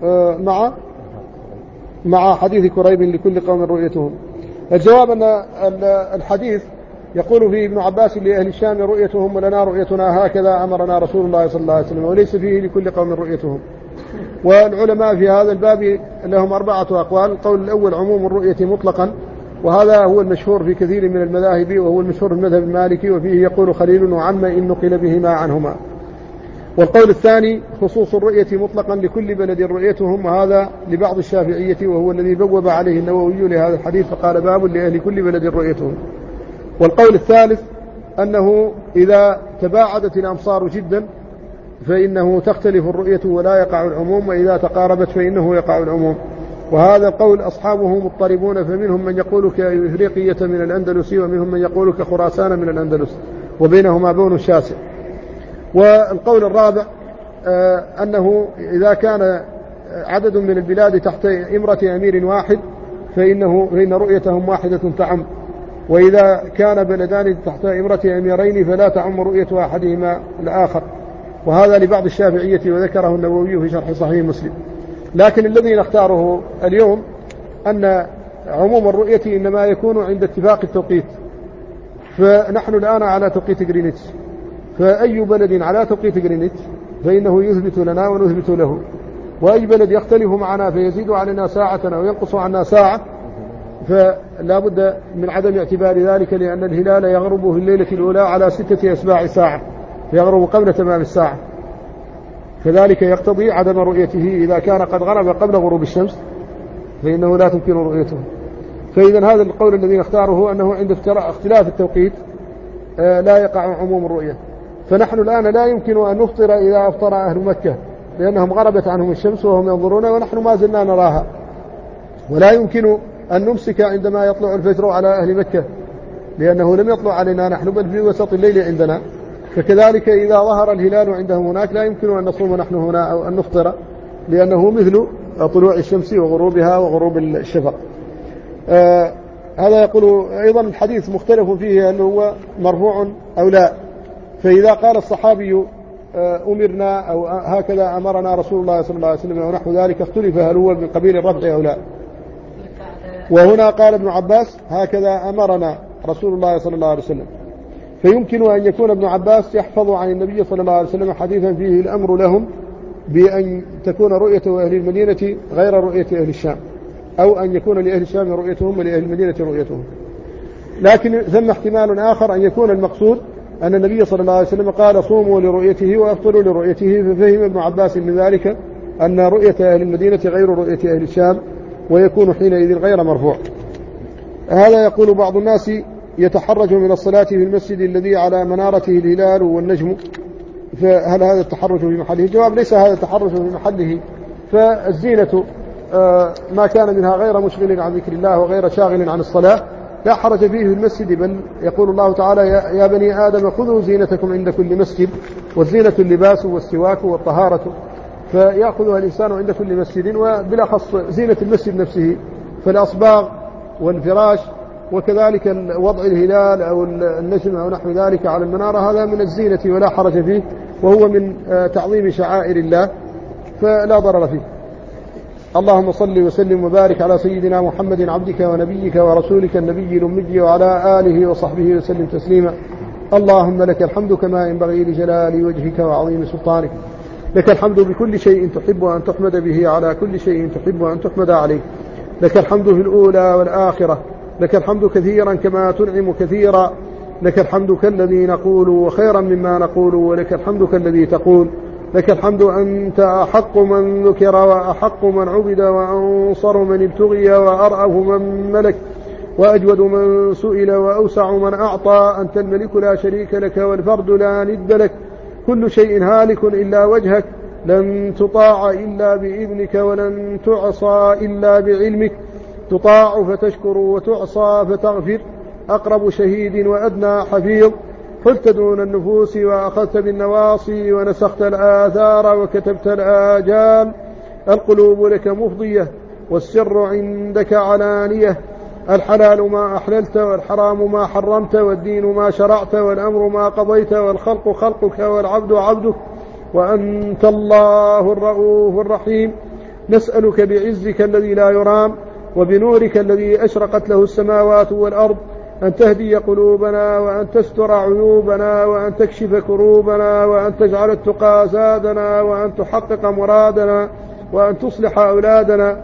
مع حديث كريب لكل قوم رؤيتهم؟ الجواب أن الحديث يقول فيه ابن عباس لأهل الشام رؤيتهم ولنا رؤيتنا، هكذا أمرنا رسول الله صلى الله عليه وسلم، وليس فيه لكل قوم رؤيتهم. والعلماء في هذا الباب لهم 4 أقوال. القول الأول عموم الرؤية مطلقا، وهذا هو المشهور في كثير من المذاهب، وهو المشهور في المذهب المالكي، وفيه يقول خليل وعم إن نقل بهما عنهما. والقول الثاني خصوص الرؤية مطلقا لكل بلد رؤيتهم، وهذا لبعض الشافعية، وهو الذي بوب عليه النووي لهذا الحديث فقال باب لأهل كل بلد رؤيتهم. والقول الثالث أنه إذا تباعدت الأمصار جدا فإنه تختلف الرؤية ولا يقع العموم، وإذا تقاربت فإنه يقع العموم. وهذا القول أصحابه مضطربون، فمنهم من يقول كإفريقية من الأندلس، ومنهم من يقول كخراسان من الأندلس، وبينهما بون شاسع. والقول الرابع أنه إذا كان عدد من البلاد تحت إمرة أمير واحد فإن رؤيتهم واحدة تعم، وإذا كان بلدان تحت إمرة أميرين فلا تعم رؤية أحدهما الآخر. وهذا لبعض الشافعية، وذكره النووي في شرح صحيح مسلم. لكن الذي نختاره اليوم أن عموم الرؤية إنما يكون عند اتفاق التوقيت. فنحن الآن على توقيت غرينتش، فأي بلد على توقيت غرينتش فإنه يثبت لنا ونثبت له. وأي بلد يختلف معنا فيزيد علينا ساعة أو ينقص عنا ساعة فلا بد من عدم اعتبار ذلك، لأن الهلال يغرب في الليلة الأولى على 6 أسباع ساعة، يغرب قبل تمام الساعة، فذلك يقتضي عدم رؤيته. إذا كان قد غرب قبل غروب الشمس فإنه لا تمكن رؤيته. فإذا هذا القول الذي نختاره أنه عند اختلاف التوقيت لا يقع عموم الرؤية. فنحن الآن لا يمكن أن نفطر إذا أفطر أهل مكة لأنهم غربت عنهم الشمس وهم ينظرون ونحن ما زلنا نراها، ولا يمكن أن نمسك عندما يطلع الفجر على أهل مكة لأنه لم يطلع علينا نحن بل في وسط الليل عندنا. فكذلك إذا ظهر الهلال عندهم هناك لا يمكن أن نصوم نحن هنا أو أن نفطر لأنه مثل طلوع الشمس وغروبها وغروب الشفق. هذا يقول أيضا الحديث مختلف فيه أنه هو مرفوع أو لا. فإذا قال الصحابي أمرنا أو هكذا أمرنا رسول الله صلى الله عليه وسلم ونحو ذلك اختلف هل هو من قبيل الرفع أو لا. وهنا قال ابن عباس هكذا أمرنا رسول الله صلى الله عليه وسلم، فيمكن أن يكون ابن عباس يحفظ عن النبي صلى الله عليه وسلم حديثا فيه الأمر لهم بأن تكون رؤية أهل المدينة غير رؤية أهل الشام، أو أن يكون لأهل الشام رؤيتهم ولأهل المدينة رؤيتهم. لكن ثم احتمال آخر أن يكون المقصود أن النبي صلى الله عليه وسلم قال صوموا لرؤيته وأفطروا لرؤيته، ففهم ابن عباس من ذلك أن رؤية أهل المدينة غير رؤية أهل الشام ويكون حينئذ غير مرفوع. هذا يقول بعض الناس يتحرج من الصلاة في المسجد الذي على منارته الهلال والنجم، فهل هذا التحرج في محله؟ الجواب ليس هذا التحرج في محله، فالزينة ما كان منها غير مشغل عن ذكر الله وغير شاغل عن الصلاة لا حرج فيه في المسجد، بل يقول الله تعالى يا بني آدم خذوا زينتكم عند كل مسجد، والزينة اللباس والسواك والطهارة، فيأخذها الإنسان عند كل مسجد، وبالأخص زينة المسجد نفسه فالأصباغ والفراش وكذلك وضع الهلال أو النجم أو نحو ذلك على المنارة هذا من الزينة ولا حرج فيه، وهو من تعظيم شعائر الله فلا ضرر فيه. اللهم صل وسلم وبارك على سيدنا محمد عبدك ونبيك ورسولك النبي الأمي وعلى آله وصحبه وسلم تسليما. اللهم لك الحمد كما ينبغي لجلال وجهك وعظيم سلطانك، لك الحمد بكل شيء تحب أن تحمد به على كل شيء تحب أن تحمد عليه، لك الحمد في الأولى والآخرة، لك الحمد كثيرا كما تنعم كثيرا، لك الحمد كالذي نقول وخيرا مما نقول، ولك الحمد كالذي تقول، لك الحمد أنت أحق من ذكر وأحق من عبد وأنصر من ابتغي وأرأف من ملك وأجود من سئل وأوسع من أعطى، أنت الملك لا شريك لك والفرد لا ند لك، كل شيء هالك إلا وجهك، لن تطاع إلا بإذنك ولن تعصى إلا بعلمك، تطاع فتشكر وتعصى فتغفر، أقرب شهيد وأدنى حفيظ، حلت دون النفوس وأخذت بالنواصي ونسخت الآثار وكتبت الآجال، القلوب لك مفضية والسر عندك علانية، الحلال ما أحللت والحرام ما حرمت والدين ما شرعت والأمر ما قضيت والخلق خلقك والعبد عبدك، وأنت الله الرؤوف الرحيم. نسألك بعزك الذي لا يرام وبنورك الذي أشرقت له السماوات والأرض أن تهدي قلوبنا وأن تستر عيوبنا وأن تكشف كروبنا وأن تجعل التقى زادنا وأن تحقق مرادنا وأن تصلح أولادنا.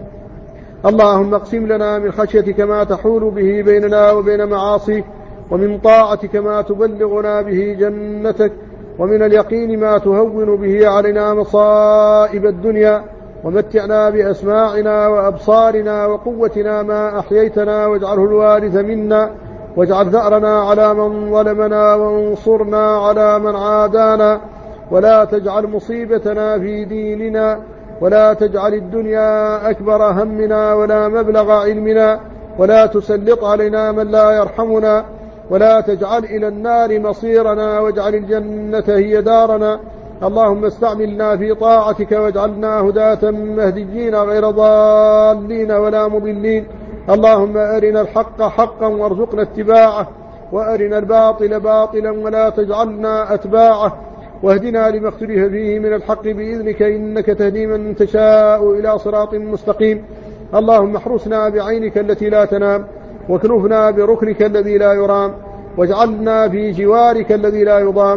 اللهم اقسم لنا من خشيتك ما تحول به بيننا وبين معاصيك، ومن طاعتك ما تبلغنا به جنتك، ومن اليقين ما تهون به علينا مصائب الدنيا، ومتعنا بأسماعنا وأبصارنا وقوتنا ما أحييتنا، واجعله الوارث منا، واجعل ثأرنا على من ظلمنا، وانصرنا على من عادانا، ولا تجعل مصيبتنا في ديننا، ولا تجعل الدنيا أكبر همنا ولا مبلغ علمنا، ولا تسلط علينا من لا يرحمنا، ولا تجعل إلى النار مصيرنا، واجعل الجنة هي دارنا. اللهم استعملنا في طاعتك واجعلنا هداة مهديين غير ضالين ولا مضلين. اللهم أرنا الحق حقا وارزقنا اتباعه، وأرنا الباطل باطلا ولا تجعلنا أتباعه، واهدنا لما اختلف فيه من الحق بإذنك إنك تهدي من تشاء إلى صراط مستقيم. اللهم احرسنا بعينك التي لا تنام، واكنفنا بركنك الذي لا يرام، واجعلنا في جوارك الذي لا يضام،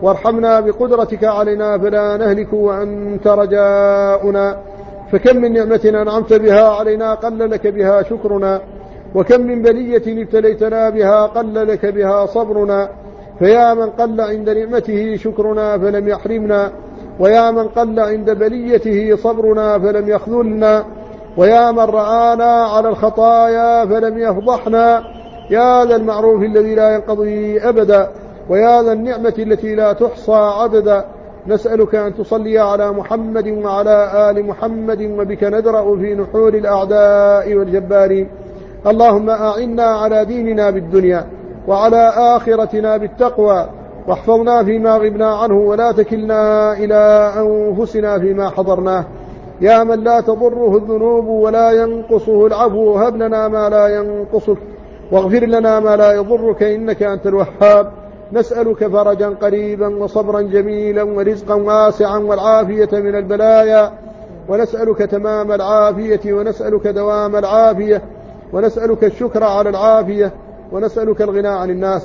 وارحمنا بقدرتك علينا فلا نهلك وأنت رجاؤنا. فكم من نعمة أنعمت بها علينا قل لك بها شكرنا، وكم من بلية ابتليتنا بها قل لك بها صبرنا. فيا من قل عند نعمته شكرنا فلم يحرمنا، ويا من قل عند بليته صبرنا فلم يخذلنا، ويا من رآنا على الخطايا فلم يفضحنا. يا ذا المعروف الذي لا ينقضي أبدا، ويا ذا النعمة التي لا تحصى عددا، نسألك أن تصلي على محمد وعلى آل محمد، وبك ندرأ في نحور الأعداء والجبارين. اللهم أعنا على ديننا بالدنيا، وعلى آخرتنا بالتقوى، واحفظنا فيما غبنا عنه، ولا تكلنا إلى أنفسنا فيما حضرناه. يا من لا تضره الذنوب ولا ينقصه العفو، هب لنا ما لا ينقصك، واغفر لنا ما لا يضرك، إنك أنت الوهاب. نسألك فرجا قريبا وصبرا جميلا ورزقا واسعا والعافية من البلايا، ونسألك تمام العافية، ونسألك دوام العافية، ونسألك الشكر على العافية، ونسألك الغنى عن الناس.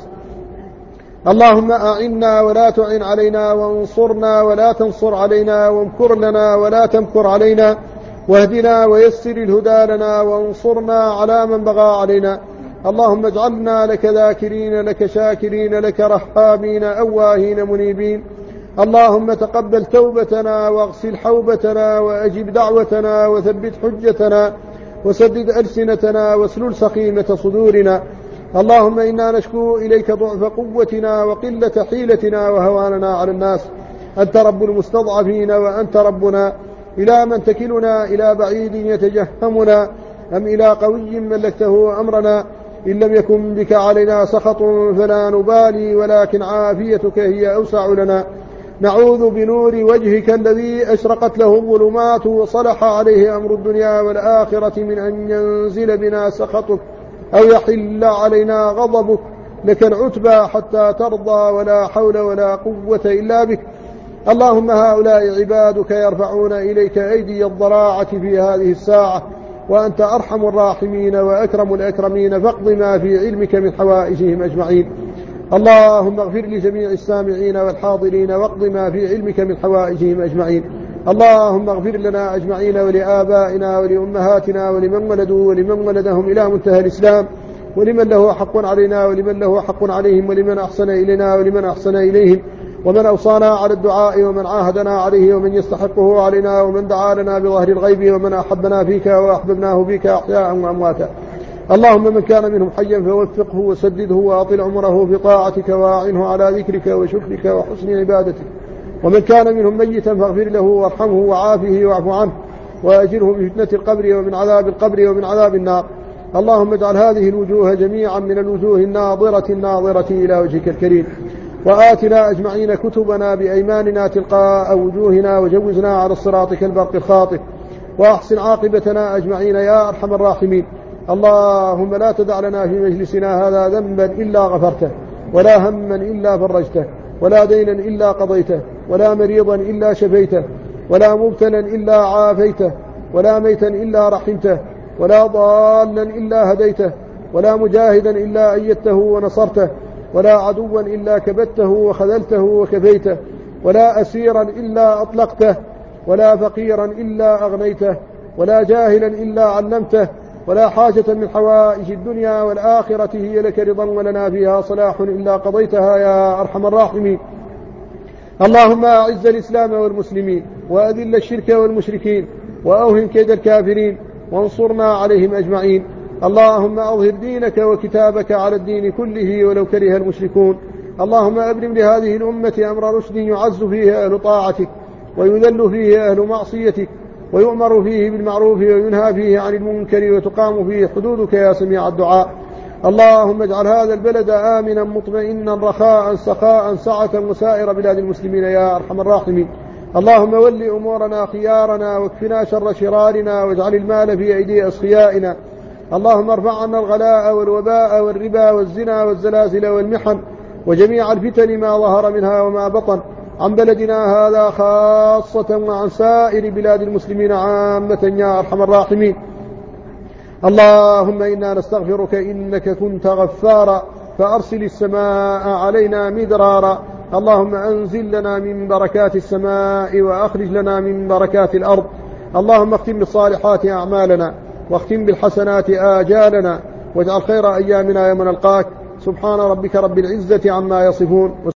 اللهم أعنا ولا تعن علينا، وانصرنا ولا تنصر علينا، وامكر لنا ولا تمكر علينا، واهدنا ويسر الهدى لنا، وانصرنا على من بغى علينا. اللهم اجعلنا لك ذاكرين، لك شاكرين، لك رحابين أواهين منيبين. اللهم تقبل توبتنا، واغسل حوبتنا، وأجب دعوتنا، وثبت حجتنا، وسدد ألسنتنا، واسلل سخيمة صدورنا. اللهم إنا نشكو إليك ضعف قوتنا وقلة حيلتنا وهواننا على الناس. أنت رب المستضعفين وأنت ربنا. إلى من تكلنا؟ إلى بعيد يتجهمنا، أم إلى قوي ملكته أمرنا؟ إن لم يكن بك علينا سخط فلا نبالي، ولكن عافيتك هي أوسع لنا. نعوذ بنور وجهك الذي أشرقت له الظلمات وصلح عليه أمر الدنيا والآخرة من أن ينزل بنا سخطك أو يحل علينا غضبك. لك العتبى حتى ترضى، ولا حول ولا قوة إلا بك. اللهم هؤلاء عبادك يرفعون إليك أيدي الضراعة في هذه الساعة، وأنت أرحم الراحمين وأكرم الأكرمين، فاقض ما في علمك من حوائجهم أجمعين. اللهم اغفر لجميع السامعين والحاضرين، واقض ما في علمك من حوائجهم أجمعين. اللهم اغفر لنا أجمعين، ولآبائنا ولأمهاتنا ولمن ولدوا ولمن ولدهم إلى منتهى الإسلام، ولمن له حق علينا ولمن له حق عليهم، ولمن أحسن إلينا ولمن أحسن إليهم، ومن أوصانا على الدعاء ومن عاهدنا عليه ومن يستحقه علينا، ومن دعا لنا بظهر الغيب، ومن أحبنا فيك وأحببناه فيك أحياء وأمواتا. اللهم من كان منهم حيا فوفقه وسدده وأطل عمره في طاعتك، وأعنه على ذكرك وشكرك وحسن عبادتك. ومن كان منهم ميتا فاغفر له وارحمه وعافه واعف عنه، وأجره من فتنة القبر ومن عذاب القبر ومن عذاب النار. اللهم اجعل هذه الوجوه جميعا من الوجوه الناظرة إلى وجهك الكريم. وآتنا أجمعين كتبنا بأيماننا تلقاء وجوهنا، وجوزنا على الصراط كالبرق الخاطف، وأحسن عاقبتنا أجمعين يا أرحم الراحمين. اللهم لا تدع لنا في مجلسنا هذا ذنبا إلا غفرته، ولا هما إلا فرجته، ولا دينا إلا قضيته، ولا مريضا إلا شفيته، ولا مبتلا إلا عافيته، ولا ميتا إلا رحمته، ولا ضالا إلا هديته، ولا مجاهدا إلا أيدته ونصرته، ولا عدوا إلا كبته وخذلته وكفيته، ولا أسيرا إلا أطلقته، ولا فقيرا إلا أغنيته، ولا جاهلا إلا علمته، ولا حاجة من حوائج الدنيا والآخرة هي لك رضا ولنا فيها صلاح إلا قضيتها يا أرحم الراحمين. اللهم أعز الإسلام والمسلمين، وأذل الشرك والمشركين، وأوهن كيد الكافرين، وانصرنا عليهم أجمعين. اللهم أظهر دينك وكتابك على الدين كله ولو كره المشركون. اللهم أبرم لهذه الأمة أمر رشد يعز فيه أهل طاعتك، ويذل فيه أهل معصيتك، ويؤمر فيه بالمعروف وينهى فيه عن المنكر، وتقام فيه حدودك يا سميع الدعاء. اللهم اجعل هذا البلد آمنا مطمئنا رخاء سخاء سعة، وسائر بلاد المسلمين يا أرحم الراحمين. اللهم ول أمورنا خيارنا، واكفنا شر شرارنا، واجعل المال في أيدي أصفيائنا. اللهم ارفع عنا الغلاء والوباء والربا والزنا والزلازل والمحن وجميع الفتن ما ظهر منها وما بطن، عن بلدنا هذا خاصة، وعن سائر بلاد المسلمين عامة يا أرحم الراحمين. اللهم إنا نستغفرك إنك كنت غفارا، فأرسل السماء علينا مدرارا، اللهم أنزل لنا من بركات السماء وأخرج لنا من بركات الأرض. اللهم اختم بالصالحات أعمالنا واختم بالحسنات آجالنا واجعل خير أيامنا يوم نلقاك. سبحان ربك رب العزة عما يصفون.